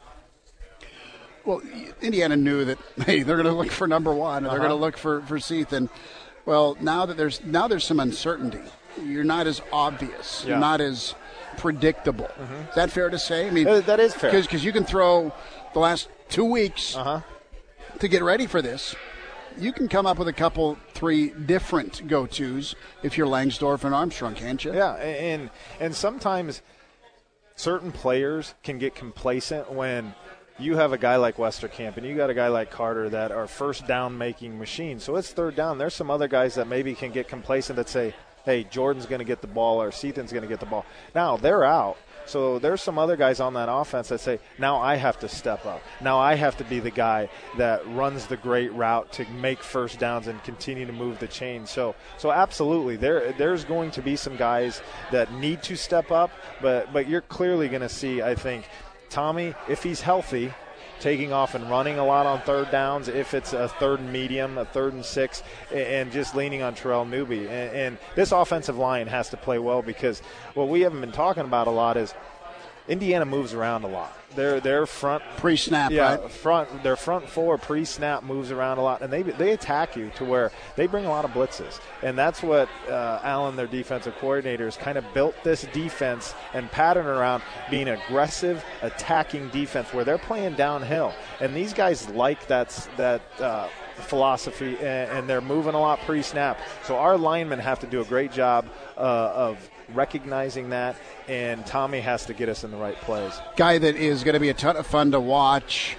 Well, Indiana knew that, hey, they're going to look for number one, or they're Uh-huh. going to look for, for Seathan. Well, now that there's now there's some uncertainty. You're not as obvious. Yeah. You're not as predictable. Mm-hmm. Is that fair to say? I mean, Uh, that is fair. Because you can throw the last two weeks Uh-huh. to get ready for this. You can come up with a couple, three different go-tos if you're Langsdorf and Armstrong, can't you? Yeah, and and sometimes certain players can get complacent when you have a guy like Westerkamp and you got a guy like Carter that are first down making machines. So it's third down. There's some other guys that maybe can get complacent that say, hey, Jordan's going to get the ball or Seathan's going to get the ball. Now they're out. So there's some other guys on that offense that say, now I have to step up. Now I have to be the guy that runs the great route to make first downs and continue to move the chain. So so absolutely, there there's going to be some guys that need to step up, but but you're clearly going to see, I think, Tommy, if he's healthy, taking off and running a lot on third downs, if it's a third and medium, a third and six, and just leaning on Terrell Newby. And, and this offensive line has to play well, because what we haven't been talking about a lot is Indiana moves around a lot. Their their front pre-snap, yeah, right? front their front four pre-snap moves around a lot, and they they attack you to where they bring a lot of blitzes, and that's what uh, Allen, their defensive coordinator, has kind of built this defense and pattern around being aggressive, attacking defense where they're playing downhill, and these guys like that that. Uh, philosophy, and, and they're moving a lot pre-snap. So our linemen have to do a great job uh, of recognizing that, and Tommy has to get us in the right plays. Guy that is going to be a ton of fun to watch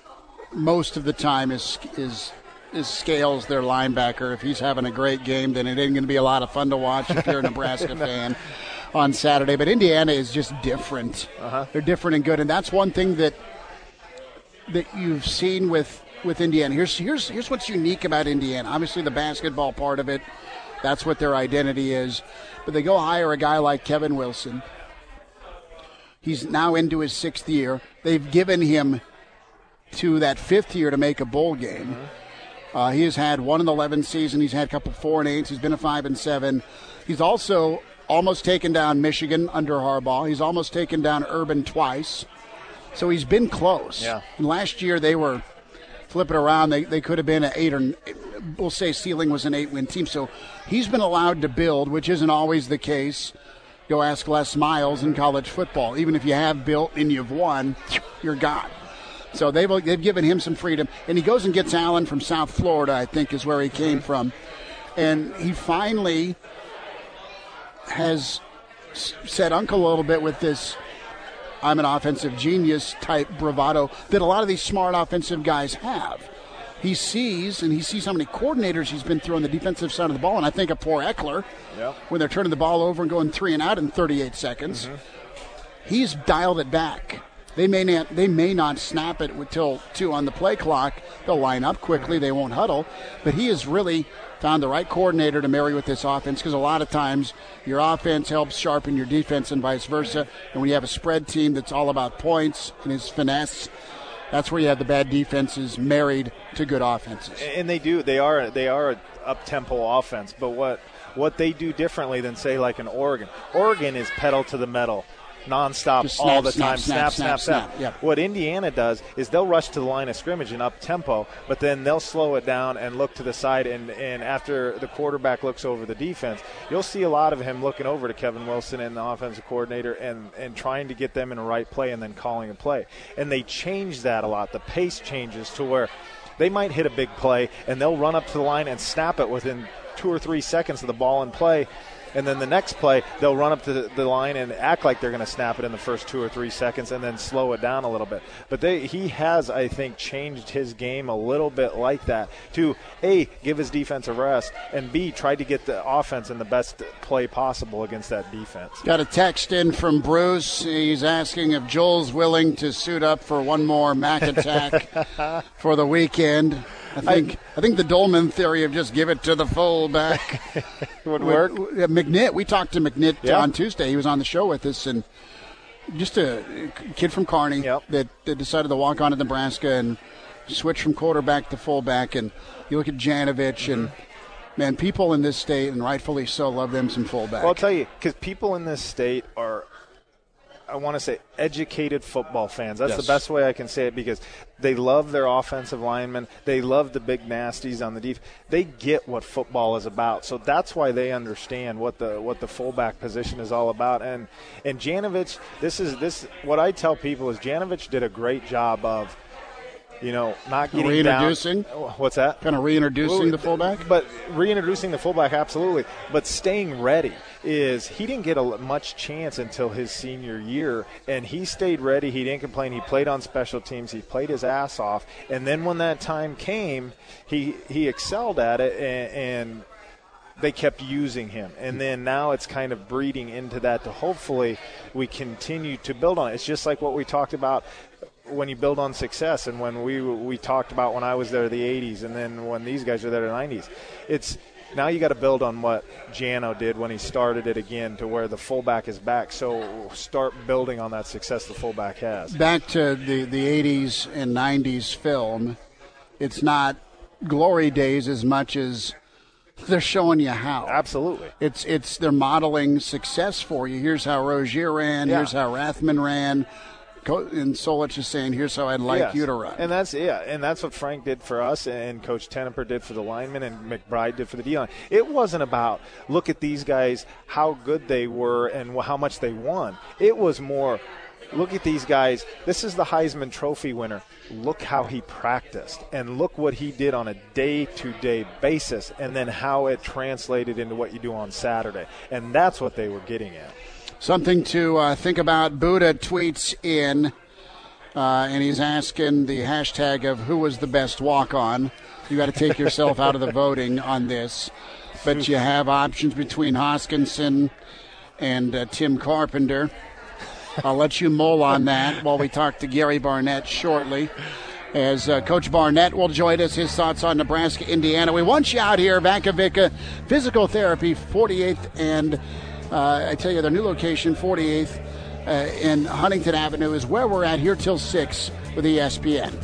most of the time is is is Scales, their linebacker. If he's having a great game, then it ain't going to be a lot of fun to watch if you're a Nebraska no. fan on Saturday. But Indiana is just different. Uh-huh. They're different and good, and that's one thing that that you've seen with with Indiana. Here's here's here's what's unique about Indiana. Obviously, the basketball part of it, that's what their identity is. But they go hire a guy like Kevin Wilson. He's now into his sixth year. They've given him to that fifth year to make a bowl game. Mm-hmm. Uh, he has had one and eleven season. He's had a couple four and eights. He's been a five and seven. He's also almost taken down Michigan under Harbaugh. He's almost taken down Urban twice. So he's been close. Yeah. And last year they were flipping around. They they could have been an eight or we'll say ceiling was an eight win team. So he's been allowed to build, which isn't always the case. Go ask Les Miles in college football. Even if you have built and you've won, you're gone. So they've they've given him some freedom, and he goes and gets Allen from South Florida, I think, is where he came from, and he finally has s- said uncle a little bit with this I'm an offensive genius type bravado that a lot of these smart offensive guys have. He sees, and he sees how many coordinators he's been through on the defensive side of the ball, and I think of poor Eckler, yep. when they're turning the ball over and going three and out in thirty-eight seconds. Mm-hmm. He's dialed it back. They may not they may not snap it until two on the play clock. They'll line up quickly. They won't huddle. But he has really found the right coordinator to marry with this offense, because a lot of times your offense helps sharpen your defense and vice versa. And when you have a spread team that's all about points and his finesse, that's where you have the bad defenses married to good offenses. And they do. They are they are an up-tempo offense. But what what they do differently than, say, like an Oregon. Oregon is pedal to the metal, nonstop, Just snap, all the snap, time, snap, snap, snap, snap. snap. Yep. What Indiana does is they'll rush to the line of scrimmage and up tempo, but then they'll slow it down and look to the side. And, and after the quarterback looks over the defense, you'll see a lot of him looking over to Kevin Wilson and the offensive coordinator and, and trying to get them in the right play and then calling a play. And they change that a lot. The pace changes to where they might hit a big play and they'll run up to the line and snap it within two or three seconds of the ball in play. And then the next play, they'll run up to the, the line and act like they're going to snap it in the first two or three seconds and then slow it down a little bit. But they, he has, I think, changed his game a little bit like that to, A, give his defense a rest, and B, try to get the offense in the best play possible against that defense. Got a text in from Bruce. He's asking if Joel's willing to suit up for one more Mac attack for the weekend. I think I, I think the Dolman theory of just give it to the fullback would work. McNitt, we talked to McNitt yeah. on Tuesday. He was on the show with us, and just a kid from Kearney yep. that, that decided to walk on to Nebraska and switch from quarterback to fullback. And you look at Janovich, mm-hmm. and man, people in this state, and rightfully so, love them some fullback. Well, I'll tell you, because people in this state are, I want to say, educated football fans. That's yes. the best way I can say it, because they love their offensive linemen. They love the big nasties on the defense. They get what football is about. So that's why they understand what the what the fullback position is all about. And and Janovich, this is this what I tell people is Janovich did a great job of, you know, not getting reintroducing. down. What's that? Kind of reintroducing well, the fullback? But reintroducing the fullback, absolutely. But staying ready is he didn't get a much chance until his senior year, and he stayed ready. He didn't complain. He played on special teams. He played his ass off. And then when that time came, he, he excelled at it, and, and they kept using him. And then now it's kind of breeding into that to hopefully we continue to build on it. It's just like what we talked about when you build on success, and when we we talked about when I was there the eighties, and then when these guys are there the nineties. It's now you got to build on what Jano did when he started it again, to where the fullback is back. So start building on that success the fullback has. Back to the, the eighties and nineties film, it's not glory days as much as they're showing you how. Absolutely. It's it's they're modeling success for you. Here's how Rozier ran. Yeah. Here's how Rathman ran. And Solich is saying, here's how I'd like yes. you to run. And that's yeah, and that's what Frank did for us, and Coach Tenneper did for the linemen, and McBride did for the D-line. It wasn't about, look at these guys, how good they were and how much they won. It was more, look at these guys. This is the Heisman Trophy winner. Look how he practiced, and look what he did on a day-to-day basis, and then how it translated into what you do on Saturday. And that's what they were getting at. Something to uh, think about. Buddha tweets in, uh, and he's asking the hashtag of who was the best walk-on. You got to take yourself out of the voting on this. But you have options between Hoskinson and uh, Tim Carpenter. I'll let you mull on that while we talk to Gary Barnett shortly. As uh, Coach Barnett will join us, his thoughts on Nebraska, Indiana. We want you out here, Vankavica Physical Therapy, forty-eighth and Uh, I tell you, their new location, forty-eighth uh, in Huntington Avenue, is where we're at here till six with E S P N.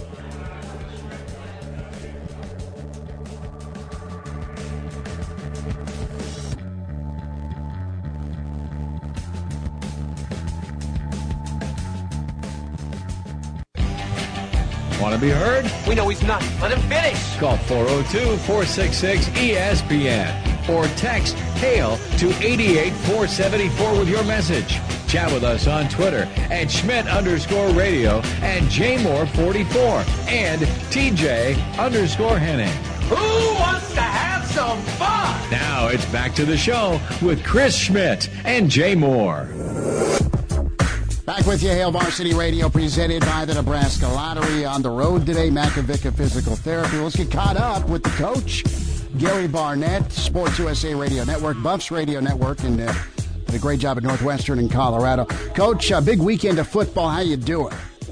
Want to be heard? We know he's not. Let him finish. Call four oh two, four six six, E S P N or text HAIL to eight eight four seven four with your message. Chat with us on Twitter at Schmidt underscore radio and J Moore forty-four and T J underscore Henning. Who wants to have some fun? Now it's back to the show with Chris Schmidt and Jay Moore. Back with you, Hail Varsity Radio, presented by the Nebraska Lottery. On the road today, Makovica Physical Therapy. Let's get caught up with the coach, Gary Barnett, Sports U S A Radio Network, Buffs Radio Network, and uh, did a great job at Northwestern in Colorado. Coach, a big weekend of football. How you doing?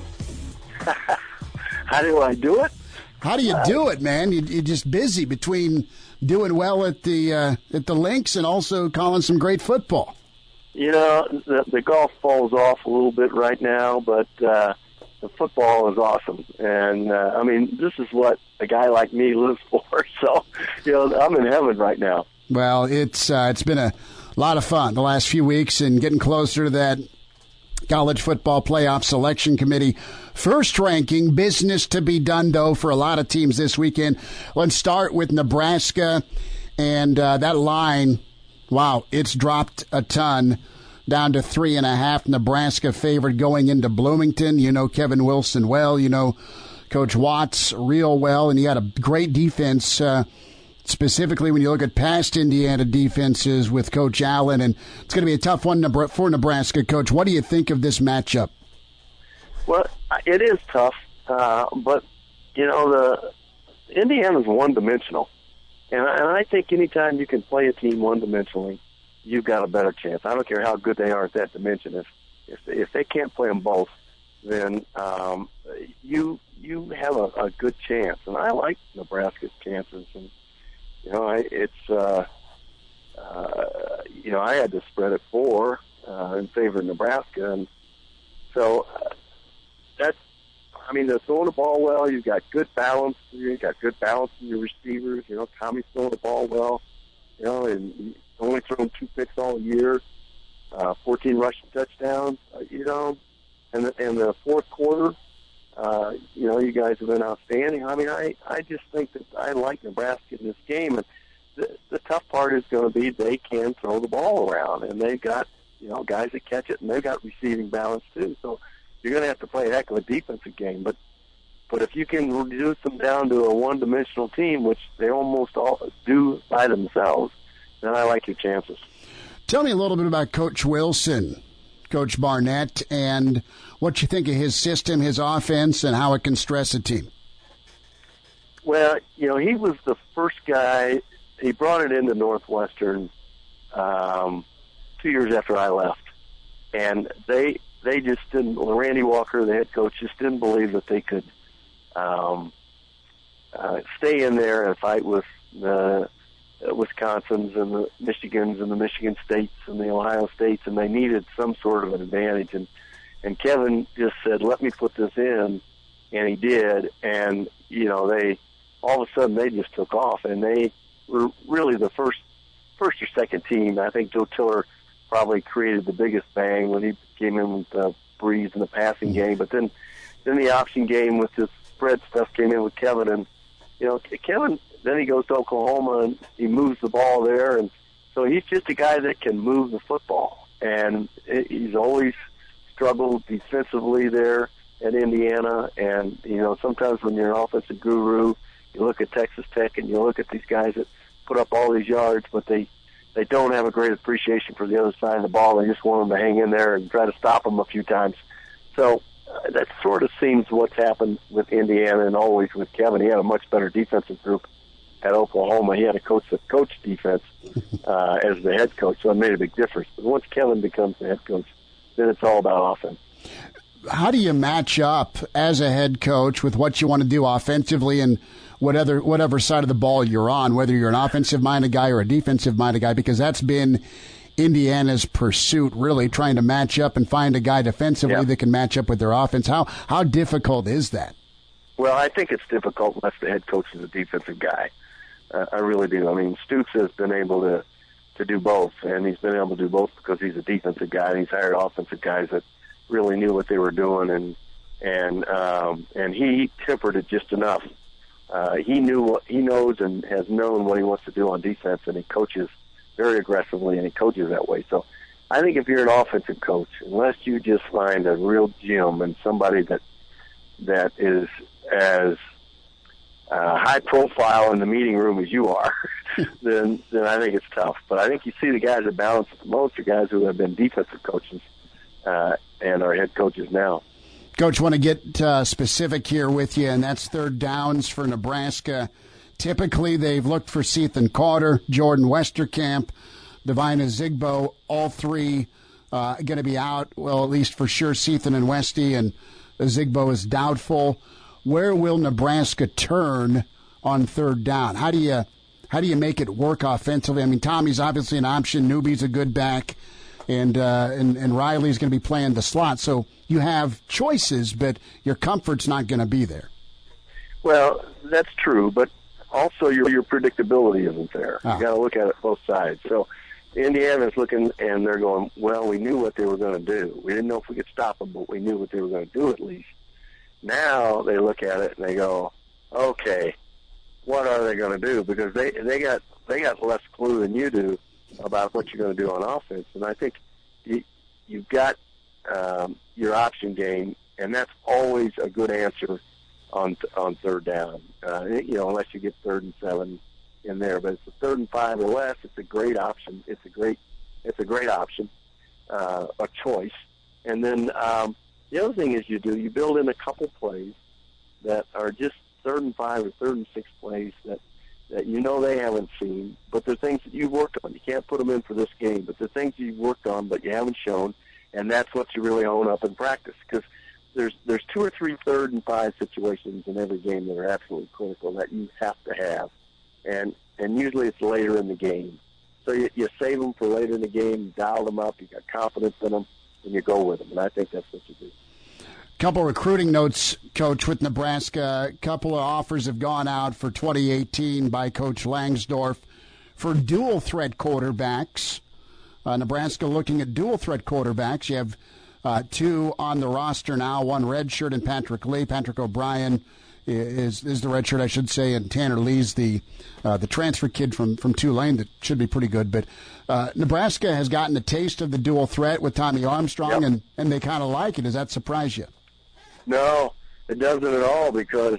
How do I do it? How do you do it, man? You, you're just busy between doing well at the uh, at the links and also calling some great football. You know, the, the golf falls off a little bit right now, but uh, the football is awesome. And, uh, I mean, this is what a guy like me lives for. So, you know, I'm in heaven right now. Well, it's uh, it's been a lot of fun the last few weeks and getting closer to that College Football Playoff Selection Committee first ranking. Business to be done, though, for a lot of teams this weekend. Let's start with Nebraska and uh, that line. Wow, it's dropped a ton, down to three and a half. Nebraska favored going into Bloomington. You know Kevin Wilson well. You know Coach Watts real well. And you had a great defense, uh, specifically when you look at past Indiana defenses with Coach Allen. And it's going to be a tough one for Nebraska. Coach, what do you think of this matchup? Well, it is tough, uh, but, you know, the Indiana's one-dimensional. And I, and I think anytime you can play a team one-dimensionally, you've got a better chance. I don't care how good they are at that dimension. If if they, if they can't play them both, then um, you you have a, a good chance. And I like Nebraska's chances. And you know, I, it's uh, uh, you know, I had to spread at four uh, in favor of Nebraska, and so uh, that's. I mean, they're throwing the ball well. You've got good balance. You've got good balance in your receivers. You know, Tommy's throwing the ball well. You know, and he's only thrown two picks all year, uh, fourteen rushing touchdowns. Uh, you know, and the, and the fourth quarter, uh, you know, you guys have been outstanding. I mean, I, I just think that I like Nebraska in this game. And the, the tough part is going to be they can throw the ball around, and they've got, you know, guys that catch it, and they've got receiving balance too. So you're going to have to play a heck of a defensive game. But but if you can reduce them down to a one-dimensional team, which they almost all do by themselves, then I like your chances. Tell me a little bit about Coach Wilson, Coach Barnett, and what you think of his system, his offense, and how it can stress a team. Well, you know, he was the first guy. He brought it into Northwestern um, two years after I left. And they they just didn't, Randy Walker, the head coach, just didn't believe that they could um, uh, stay in there and fight with the Wisconsins and the Michigans and the Michigan States and the Ohio States, and they needed some sort of an advantage. And, and Kevin just said, let me put this in, and he did. And, you know, they all of a sudden they just took off, and they were really the first first or second team. I think Joe Tiller probably created the biggest bang when he came in with the Breeze in the passing game. But then, then the option game with the spread stuff came in with Kevin. And, you know, Kevin, then he goes to Oklahoma and he moves the ball there. And so he's just a guy that can move the football. And he's always struggled defensively there at Indiana. And, you know, sometimes when you're an offensive guru, you look at Texas Tech and you look at these guys that put up all these yards, but they, they don't have a great appreciation for the other side of the ball. They just want them to hang in there and try to stop them a few times. So uh, that sort of seems what's happened with Indiana and always with Kevin. He had a much better defensive group at Oklahoma. He had a coach that coached defense uh, as the head coach, so it made a big difference. But once Kevin becomes the head coach, then it's all about offense. How do you match up as a head coach with what you want to do offensively and whatever whatever side of the ball you're on, whether you're an offensive-minded guy or a defensive-minded guy, because that's been Indiana's pursuit, really, trying to match up and find a guy defensively yeah. that can match up with their offense. How how difficult is that? Well, I think it's difficult unless the head coach is a defensive guy. Uh, I really do. I mean, Stoops has been able to, to do both, and he's been able to do both because he's a defensive guy, and he's hired offensive guys that really knew what they were doing, and and um, and he tempered it just enough. Uh, he knew what he knows and has known what he wants to do on defense, and he coaches very aggressively, and he coaches that way. So I think if you're an offensive coach, unless you just find a real gem and somebody that that is as uh, high profile in the meeting room as you are, then then I think it's tough. But I think you see the guys that balance it the most are guys who have been defensive coaches uh, and are head coaches now. Coach, want to get uh, specific here with you, and that's third downs for Nebraska. Typically, they've looked for Sethan Carter, Jordan Westerkamp, Devine Zigbo, all three uh, going to be out. Well, at least for sure, Sethan and Westy, and Zigbo is doubtful. Where will Nebraska turn on third down? How do you how do you make it work offensively? I mean, Tommy's obviously an option. Newby's a good back, and uh, and, and Riley's going to be playing the slot. So you have choices, but your comfort's not going to be there. Well, that's true, but also your your predictability isn't there. Oh. You got to look at it both sides. So Indiana's looking, and they're going, well, we knew what they were going to do. We didn't know if we could stop them, but we knew what they were going to do at least. Now they look at it and they go, okay, what are they going to do? Because they they got they got less clue than you do about what you're going to do on offense. And I think you, you've got um, your option game, and that's always a good answer on on third down. Uh, you know, unless you get third and seven in there, but it's a third and five or less. It's a great option. It's a great it's a great option, uh, a choice. And then um, the other thing is you do you build in a couple plays that are just third and five or third and six plays that, that you know they haven't seen, but they're things that you've worked on. You can't put them in for this game, but they're things you've worked on but you haven't shown, and that's what you really own up in practice. Because there's there's two or three third and five situations in every game that are absolutely critical that you have to have, and and usually it's later in the game. So you, you save them for later in the game, you dial them up, you got confidence in them, and you go with them. And I think that's what you do. Couple recruiting notes, Coach, with Nebraska. A couple of offers have gone out for twenty eighteen by Coach Langsdorf for dual threat quarterbacks. Uh, Nebraska looking at dual threat quarterbacks. You have uh, two on the roster now, one redshirt and Patrick Lee. Patrick O'Brien is is the redshirt, I should say, and Tanner Lee's the uh, the transfer kid from, from Tulane that should be pretty good. But uh, Nebraska has gotten a taste of the dual threat with Tommy Armstrong, yep. and, and they kind of like it. Does that surprise you? No, it doesn't at all because,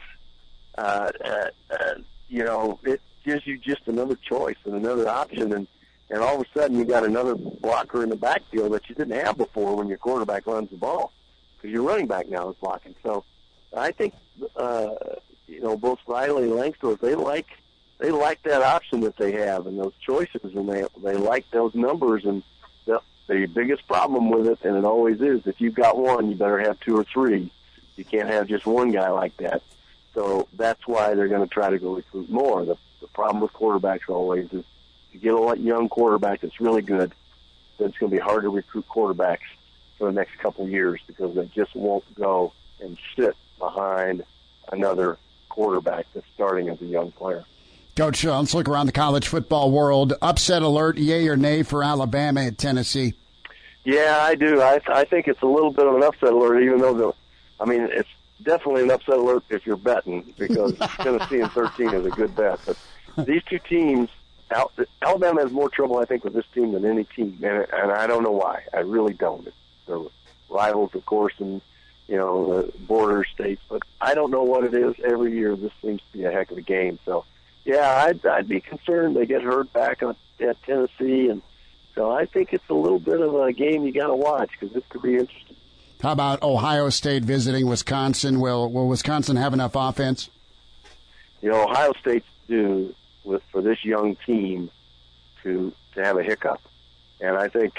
uh, uh, uh, you know, it gives you just another choice and another option, and, and all of a sudden you got another blocker in the backfield that you didn't have before when your quarterback runs the ball because your running back now is blocking. So I think, uh, you know, both Riley and Langsdorf, they like they like that option that they have and those choices, and they they like those numbers. And the, the biggest problem with it, and it always is, if you've got one, you better have two or three. You can't have just one guy like that. So that's why they're going to try to go recruit more. The, the problem with quarterbacks always is you get a young quarterback that's really good, then it's going to be hard to recruit quarterbacks for the next couple of years because they just won't go and sit behind another quarterback that's starting as a young player. Coach, uh, let's look around the college football world. Upset alert, yay or nay for Alabama at Tennessee? Yeah, I do. I, I think it's a little bit of an upset alert, even though the I mean, it's definitely an upset alert if you're betting because Tennessee in thirteen is a good bet. But these two teams, Alabama has more trouble, I think, with this team than any team, and, and I don't know why. I really don't. They're rivals, of course, and, you know, the border states, but I don't know what it is. Every year this seems to be a heck of a game. So, yeah, I'd, I'd be concerned they get hurt back on, at Tennessee, and so I think it's a little bit of a game you got to watch because this could be interesting. How about Ohio State visiting Wisconsin? Will will Wisconsin have enough offense? You know, Ohio State's due with for this young team to to have a hiccup, and I think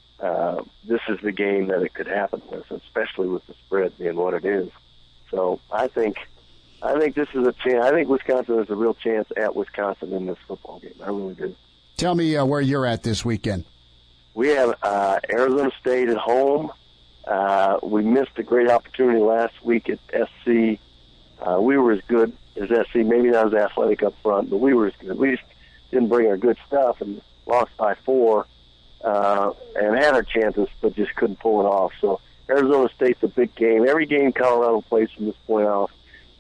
uh, this is the game that it could happen with, especially with the spread being what it is. So I think I think this is a chance. I think Wisconsin has a real chance at Wisconsin in this football game. I really do. Tell me uh, where you're at this weekend. We have uh, Arizona State at home. Uh, we missed a great opportunity last week at S C. Uh, we were as good as S C, maybe not as athletic up front, but we were as good. We just didn't bring our good stuff and lost by four uh, and had our chances, but just couldn't pull it off. So Arizona State's a big game. Every game Colorado plays from this point off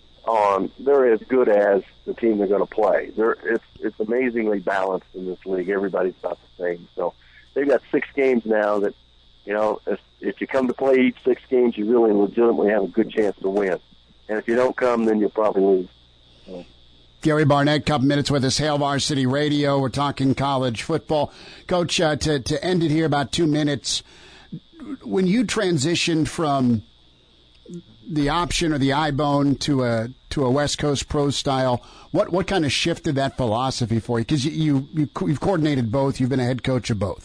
on, they're as good as the team they're going to play. They're, it's, it's amazingly balanced in this league. Everybody's about the same. So they've got six games now that, you know, if, if you come to play each six games, you really legitimately have a good chance to win. And if you don't come, then you'll probably lose. So Gary Barnett, couple minutes with us, Hail Varsity Radio. We're talking college football. Coach, uh, to, to end it here, about two minutes, when you transitioned from the option or the I-bone to a to a West Coast pro style, what, what kind of shifted that philosophy for you? Because you, you, you, you've coordinated both. You've been a head coach of both.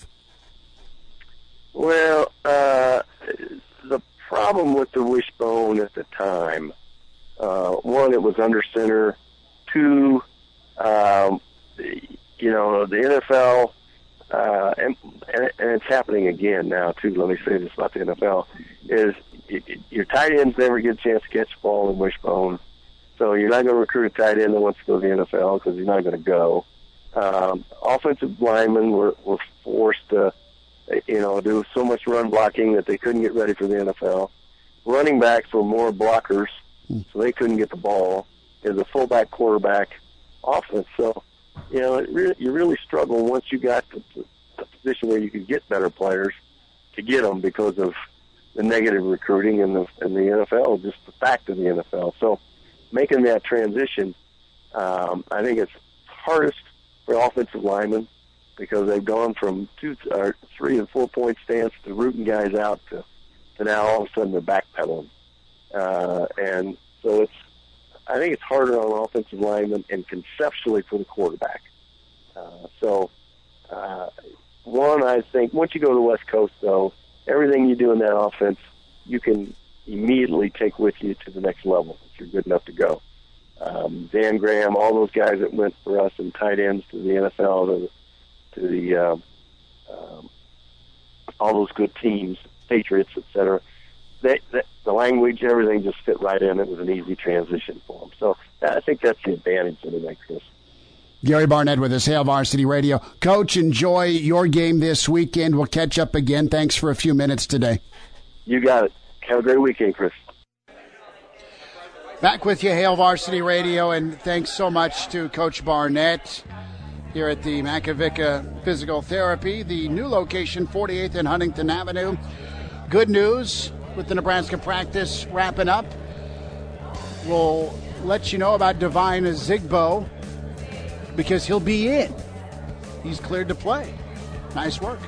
Well, uh, the problem with the wishbone at the time, uh, one, it was under center. Two, um, you know, the N F L, uh, and, and it's happening again now, too, let me say this about the N F L, is it, it, your tight ends never get a chance to catch the ball in wishbone. So you're not going to recruit a tight end that wants to go to the N F L because he's not going to go. Um, offensive linemen were, were forced to, you know, do so much run blocking that they couldn't get ready for the N F L. Running backs were more blockers, so they couldn't get the ball. As a fullback quarterback offense. So, you know, it really, you really struggle once you got to the position where you could get better players to get them because of the negative recruiting and the, and the N F L, just the fact of the N F L. So making that transition, um, I think it's hardest for offensive linemen because they've gone from two, or three and four point stance to rooting guys out to, to now all of a sudden they're backpedaling. Uh, and so it's, I think it's harder on offensive linemen and conceptually for the quarterback. Uh, so, uh, one, I think once you go to the West Coast, though, everything you do in that offense, you can immediately take with you to the next level if you're good enough to go. Um, Dan Graham, all those guys that went for us in tight ends to the N F L, to, to the um, um, all those good teams, Patriots, et cetera. They, they, the language, everything just fit right in. It was an easy transition for them. So I think that's the advantage that it makes this. Gary Barnett with us, Hail Varsity Radio. Coach, enjoy your game this weekend. We'll catch up again. Thanks for a few minutes today. You got it. Have a great weekend, Chris. Back with you, Hail Varsity Radio, and thanks so much to Coach Barnett here at the Makovica Physical Therapy, the new location, forty-eighth and Huntington Avenue. Good news. With the Nebraska practice wrapping up, we'll let you know about Divine Zigbo because he'll be in. He's cleared to play. Nice work.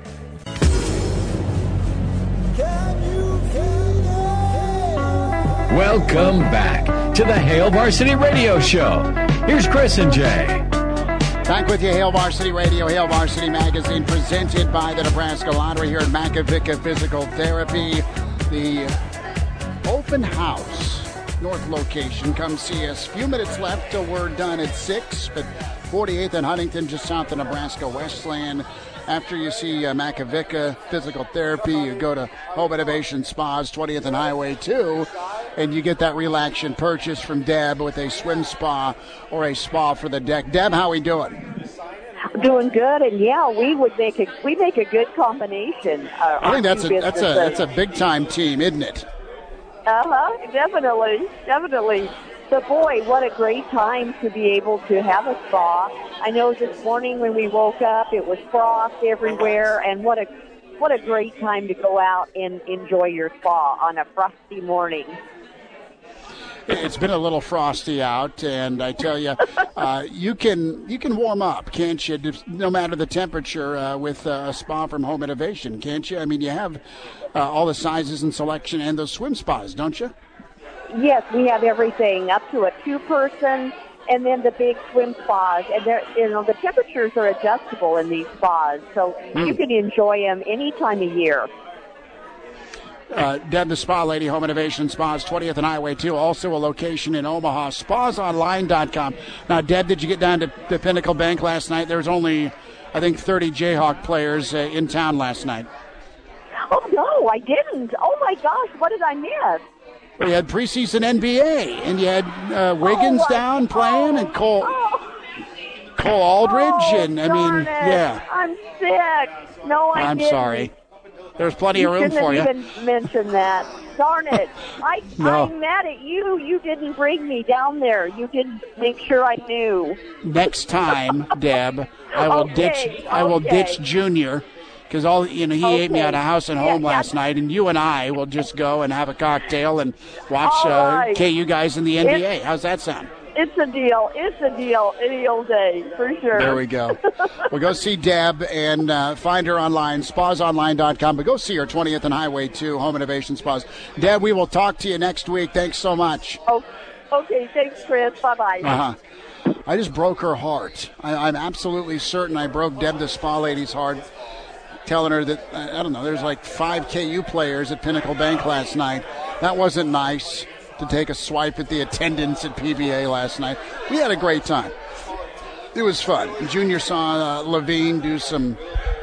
Welcome back to the Hail Varsity Radio Show. Here's Chris and Jay. Back with you, Hail Varsity Radio, Hail Varsity Magazine, presented by the Nebraska Lottery here at Makovica Physical Therapy. The open house, north location. Come see us. Few minutes left till we're done at six, but forty-eighth and Huntington, just south of Nebraska Westland. After you see uh, Makovica Physical Therapy, you go to Home Innovation Spas, twentieth and Highway two, and you get that relaxation purchase from Deb with a swim spa or a spa for the deck. Deb, how we doing? Doing good, and yeah, we would make a we make a good combination. Uh, I think that's a that's a that's a big time team, isn't it? Uh huh. Definitely, definitely. But boy, what a great time to be able to have a spa. I know this morning when we woke up, it was frost everywhere, and what a what a great time to go out and enjoy your spa on a frosty morning. It's been a little frosty out, and I tell you, uh, you can you can warm up, can't you? No matter the temperature, uh, with uh, a spa from Home Innovation, can't you? I mean, you have uh, all the sizes and selection, and those swim spas, don't you? Yes, we have everything up to a two-person, and then the big swim spas, and they're, you know the temperatures are adjustable in these spas, so mm. you can enjoy them any time of year. Uh, Deb, the Spa Lady, Home Innovation Spas, twentieth and Highway two, also a location in Omaha, spas online dot com. Now, Deb, did you get down to the Pinnacle Bank last night? There was only, I think, thirty Jayhawk players uh, in town last night. Oh, no, I didn't. Oh, my gosh, what did I miss? We had preseason N B A, and you had uh, Wiggins oh, down playing, and Cole oh. Cole Aldridge, oh, and, I mean, it. yeah. I'm sick. No, I I'm didn't. sorry. There's plenty you of room for you. You shouldn't even mention that. Darn it. I, no. I'm mad at you. You didn't bring me down there. You didn't make sure I knew. Next time, Deb, I will okay, ditch I will okay. ditch Junior, because all you know he okay. ate me out of house and home yeah, last yeah. night, and you and I will just go and have a cocktail and watch right. uh, K U guys in the N B A. It's, How's that sound? It's a deal. It's a deal any old day, for sure. There we go. Well, go see Deb and uh, find her online, spas online dot com. But go see her, twentieth and Highway two, Home Innovation Spas. Deb, we will talk to you next week. Thanks so much. Oh, okay. Thanks, Chris. Bye-bye. Uh-huh. I just broke her heart. I, I'm absolutely certain I broke Deb, the spa lady's heart, telling her that, I don't know, there's like five K U players at Pinnacle Bank last night. That wasn't nice. To take a swipe at the attendance at P B A last night. We had a great time. It was fun. Junior saw uh, Levine do some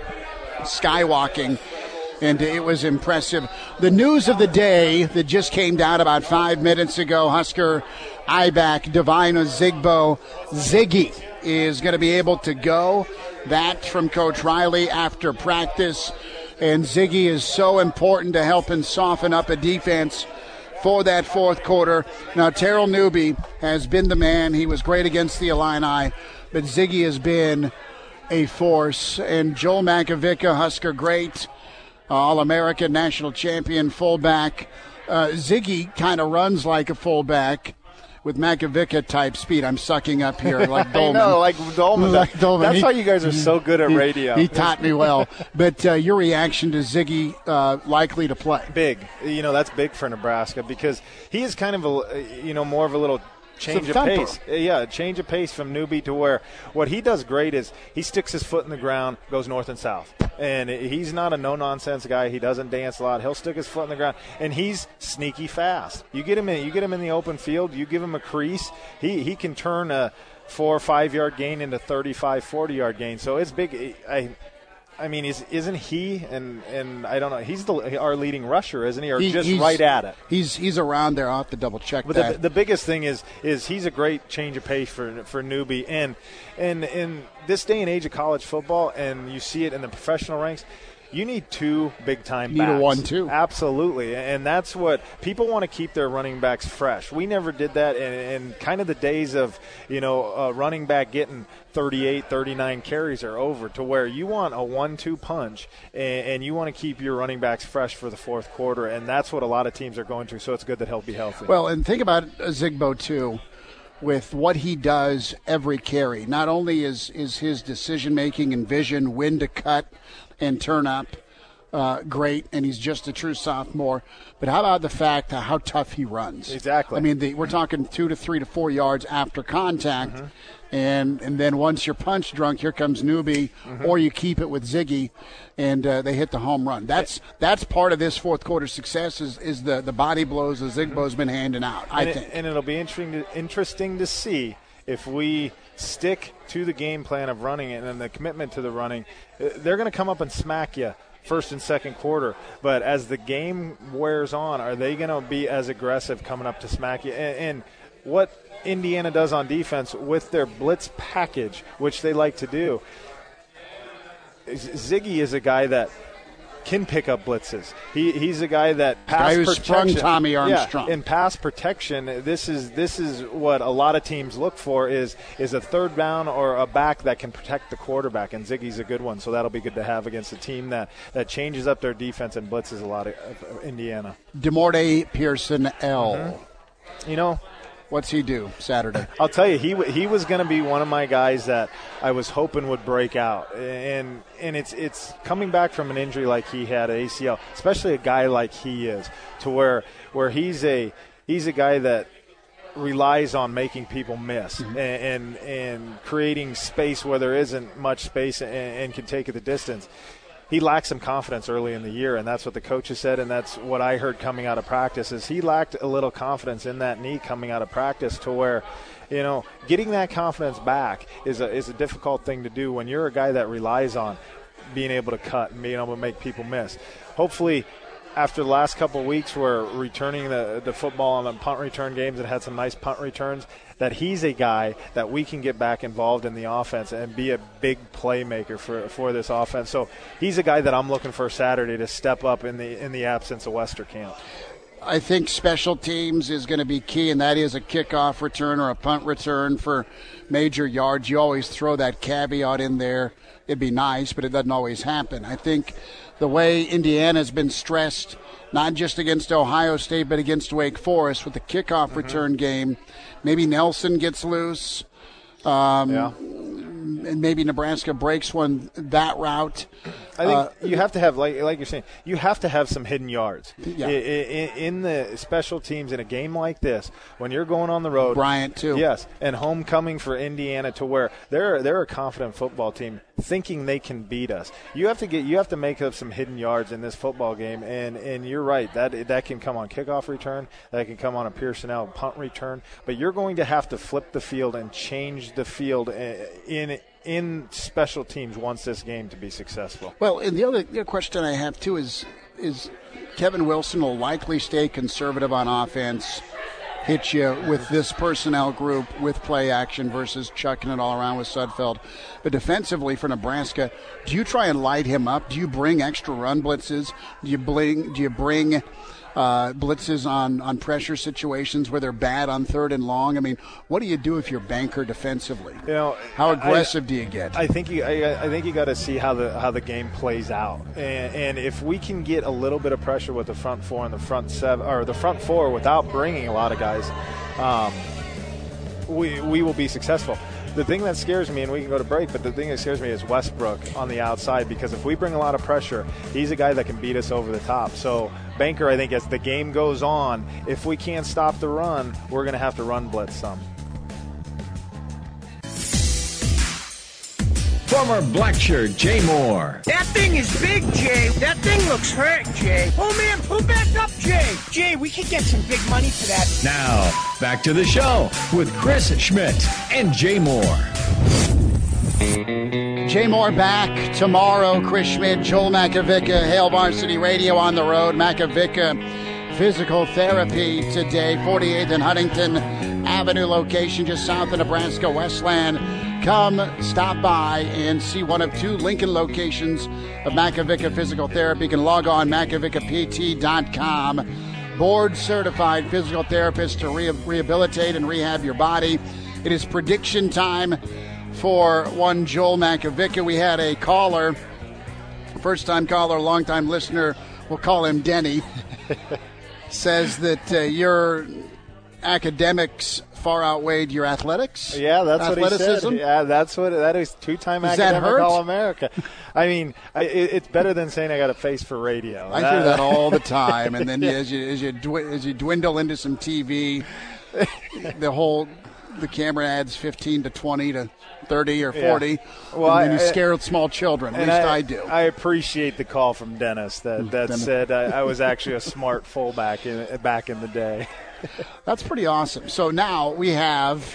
skywalking, and it was impressive. The news of the day that just came down about five minutes ago, Husker I-back Divine Ozigbo Ziggy is going to be able to go. That from Coach Riley after practice. And Ziggy is so important to helping soften up a defense for that fourth quarter. Now, Terrell Newby has been the man. He was great against the Illini, but Ziggy has been a force. And Joel Makovicka, Husker great, uh, All-American, national champion, fullback. Uh, Ziggy kind of runs like a fullback with Makovicka-type speed. I'm sucking up here like Dolman. I know, like Dolman. like Dolman. That's he, why you guys are so good at he, radio. He taught me well. But uh, your reaction to Ziggy uh, likely to play? Big. You know, that's big for Nebraska because he is kind of a, you know, more of a little change of thumper. pace. Yeah, change of pace from Newby to where what he does great is he sticks his foot in the ground, goes north and south. And he's not a no-nonsense guy. He doesn't dance a lot. He'll stick his foot in the ground, and he's sneaky fast. You get him in, you get him in the open field. You give him a crease. He he can turn a four or five-yard gain into thirty-five, forty-yard gain. So it's big. I I mean, is, isn't he, and, and I don't know, he's the, our leading rusher, isn't he, or he, just right at it? He's he's around there. I'll have to double-check but that. The, the biggest thing is is he's a great change of pace for for Newby. And, and in this day and age of college football, and you see it in the professional ranks, you need two big-time Need backs. a one, too. Absolutely, and that's what people want to keep their running backs fresh. We never did that, and, and kind of the days of, you know, a running back getting thirty-eight, thirty-nine carries are over, to where you want a one two punch, and, and you want to keep your running backs fresh for the fourth quarter, and that's what a lot of teams are going through, so it's good that he'll be healthy. Well, and think about Zigbo, too, with what he does every carry. Not only is, is his decision-making and vision, when to cut and turn up, uh, great, and he's just a true sophomore. But how about the fact how tough he runs? Exactly. I mean, the, we're talking two to three to four yards after contact, Mm-hmm. and and then once you're punch drunk, here comes Newby, Mm-hmm. or you keep it with Ziggy, and uh, they hit the home run. That's that's part of this fourth quarter success is, is the, the body blows that Zigbo's been handing out, I and it, think. And it'll be interesting to, interesting to see if we stick to the game plan of running it and the commitment to the running. They're going to come up and smack you first and second quarter, but as the game wears on, are they going to be as aggressive coming up to smack you? And, and what Indiana does on defense with their blitz package, which they like to do, Ziggy is a guy that can pick up blitzes. He he's a guy that pass guy who protection. sprung Tommy Armstrong. Yeah, in pass protection, this is this is what a lot of teams look for is is a third down or a back that can protect the quarterback, and Ziggy's a good one. So that'll be good to have against a team that, that changes up their defense and blitzes a lot of, of Indiana. DeMorte Pearson L. Mm-hmm. You know, what's he do Saturday? I'll tell you, he he was going to be one of my guys that I was hoping would break out, and and it's it's coming back from an injury like he had at A C L, especially a guy like he is, to where where he's a he's a guy that relies on making people miss mm-hmm. and, and and creating space where there isn't much space and, and can take it the distance. He lacked some confidence early in the year, and that's what the coaches said, and that's what I heard coming out of practice is he lacked a little confidence in that knee coming out of practice, to where, you know, getting that confidence back is a is a difficult thing to do when you're a guy that relies on being able to cut and being able to make people miss. Hopefully, after the last couple of weeks where returning the, the football on the punt return games and had some nice punt returns, that he's a guy that we can get back involved in the offense and be a big playmaker for, for this offense. So he's a guy that I'm looking for Saturday to step up in the in the absence of Westerkamp. I think special teams is going to be key, and that is a kickoff return or a punt return for major yards. You always throw that caveat in there. It'd be nice, but it doesn't always happen. I think the way Indiana's been stressed, not just against Ohio State, but against Wake Forest with the kickoff mm-hmm. return game, maybe Nelson gets loose. Um, yeah. And maybe Nebraska breaks one that route. I think uh, you have to have, like like you're saying, you have to have some hidden yards. Yeah. In, in the special teams in a game like this, when you're going on the road. Bryant, too. Yes, and homecoming for Indiana to where they're they're a confident football team thinking they can beat us. You have to get you have to make up some hidden yards in this football game, and, and you're right. That that can come on kickoff return. That can come on a Pearson-L punt return. But you're going to have to flip the field and change the field in in special teams once this game to be successful. Well, and the other, the other question I have, too, is is Kevin Wilson will likely stay conservative on offense, hit you with this personnel group with play action versus chucking it all around with Sudfeld. But defensively for Nebraska, do you try and light him up? Do you bring extra run blitzes? Do you bring, do you bring uh, blitzes on, on pressure situations where they're bad on third and long? I mean, what do you do if you're Banker defensively? You know, how aggressive I, do you get? I think you, I, I think you got to see how the how the game plays out, and, and if we can get a little bit of pressure with the front four and the front seven, or the front four without bringing a lot of guys, um, we we will be successful. The thing that scares me, and we can go to break, but the thing that scares me is Westbrook on the outside, because if we bring a lot of pressure, he's a guy that can beat us over the top. So Banker, I think as the game goes on, if we can't stop the run, we're going to have to run blitz some. Former Blackshirt Jay Moore. That thing is big, Jay. That thing looks hurt, Jay. Oh, man, pull back up, Jay. Jay, we could get some big money for that. Now, back to the show with Chris Schmidt and Jay Moore. Jay Moore back tomorrow. Chris Schmidt, Joel Makovicka, Hail Varsity Radio on the road. Makovicka Physical Therapy today, forty-eighth and Huntington Avenue location just south of Nebraska Westland. Come, stop by, and see one of two Lincoln locations of Makovicka Physical Therapy. You can log on, makovicka p t dot com. Board-certified physical therapist to re- rehabilitate and rehab your body. It is prediction time for one Joel Makovicka. We had a caller, first-time caller, long-time listener, we'll call him Denny, says that uh, your academics far outweighed your athletics. Yeah, that's what he said. Yeah, that's what that is. Two-time Does academic All-America. I mean, I, it, it's better than saying I got a face for radio. I that, hear that all the time, and then yeah. as you as you dw- as you dwindle into some T V, the whole the camera adds fifteen to twenty to thirty or forty, yeah. well, and then you I, scare small children. At least I, I do. I appreciate the call from Dennis that that Dennis. said I, I was actually a smart fullback in, back in the day. That's pretty awesome. So now we have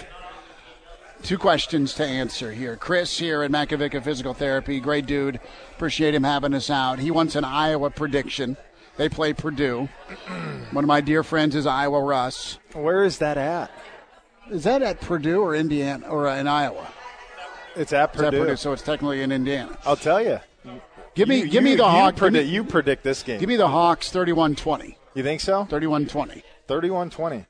two questions to answer here. Chris here at Makovicka Physical Therapy, great dude. Appreciate him having us out. He wants an Iowa prediction. They play Purdue. One of my dear friends is Iowa Russ. Where is that at? Is that at Purdue or Indiana or in Iowa? It's at Purdue. It's at Purdue, so it's technically in Indiana. I'll tell you. Give me, you, give me you, the you Hawks. Predict, you predict this game. Give me the Hawks thirty-one twenty. You think so? thirty-one twenty. thirty-one twenty.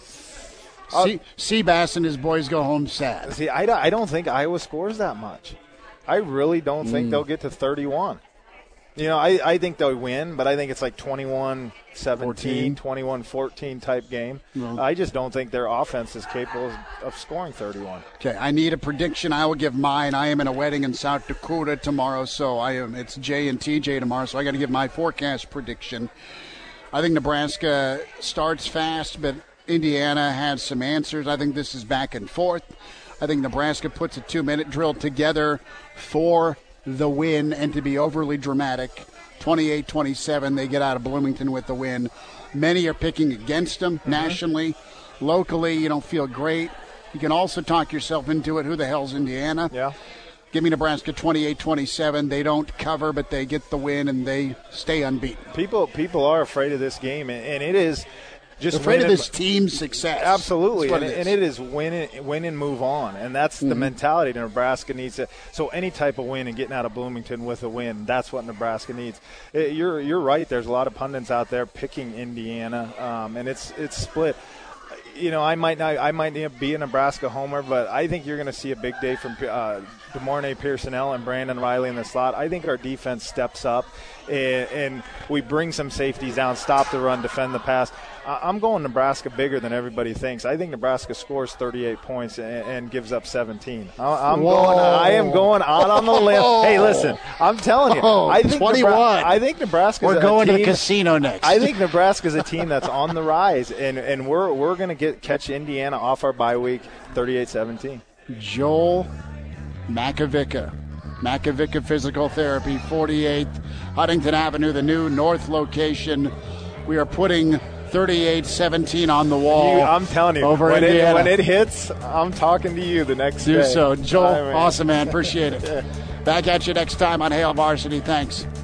See, Seabass and his boys go home sad. See, I don't, I don't think Iowa scores that much. I really don't think mm. they'll get to thirty-one. You know, I, I think they'll win, but I think it's like twenty-one seventeen, twenty-one fourteen type game. No. I just don't think their offense is capable of scoring thirty-one. Okay, I need a prediction. I will give mine. I am in a wedding in South Dakota tomorrow, so I am. It's Jay and T J tomorrow, so I got to give my forecast prediction. I think Nebraska starts fast, but Indiana has some answers. I think this is back and forth. I think Nebraska puts a two-minute drill together for the win, and to be overly dramatic, twenty-eight twenty-seven, they get out of Bloomington with the win. Many are picking against them mm-hmm. nationally. Locally, you don't feel great. You can also talk yourself into it. Who the hell's Indiana? Yeah. Give me Nebraska twenty-eight twenty-seven. They don't cover, but they get the win, and they stay unbeaten. People people are afraid of this game, and it is – just afraid win of and- this team's success. Absolutely, That's and, what it and is. it is win and, win and move on, and that's the Mhm. mentality Nebraska needs. To, so any type of win and getting out of Bloomington with a win, that's what Nebraska needs. It, you're you're right. There's a lot of pundits out there picking Indiana, um, and it's it's split. You know, I might not, I might be a Nebraska homer, but I think you're going to see a big day from uh, DeMornay Pearsonell and Brandon Riley in the slot. I think our defense steps up, and, and we bring some safeties down, stop the run, defend the pass. I- I'm going Nebraska bigger than everybody thinks. I think Nebraska scores thirty-eight points and, and gives up seventeen. I- I'm Whoa. going. I am going out on the limb. Hey, listen, I'm telling you, Oh, I think twenty-one. Nebra- I think Nebraska. We're going to the casino next. I think Nebraska's a team that's on the rise, and, and we're we're going to get catch Indiana off our bye week, thirty-eight seventeen. Joel Makovica. Makovica Physical Therapy, forty-eighth Huntington Avenue, the new north location. We are putting thirty-eight seventeen on the wall. You, I'm telling you, over when Indiana. it, when it hits, I'm talking to you the next Do day. so. Joel, All right, man. awesome, man. Appreciate it. Back at you next time on Hail Varsity. Thanks.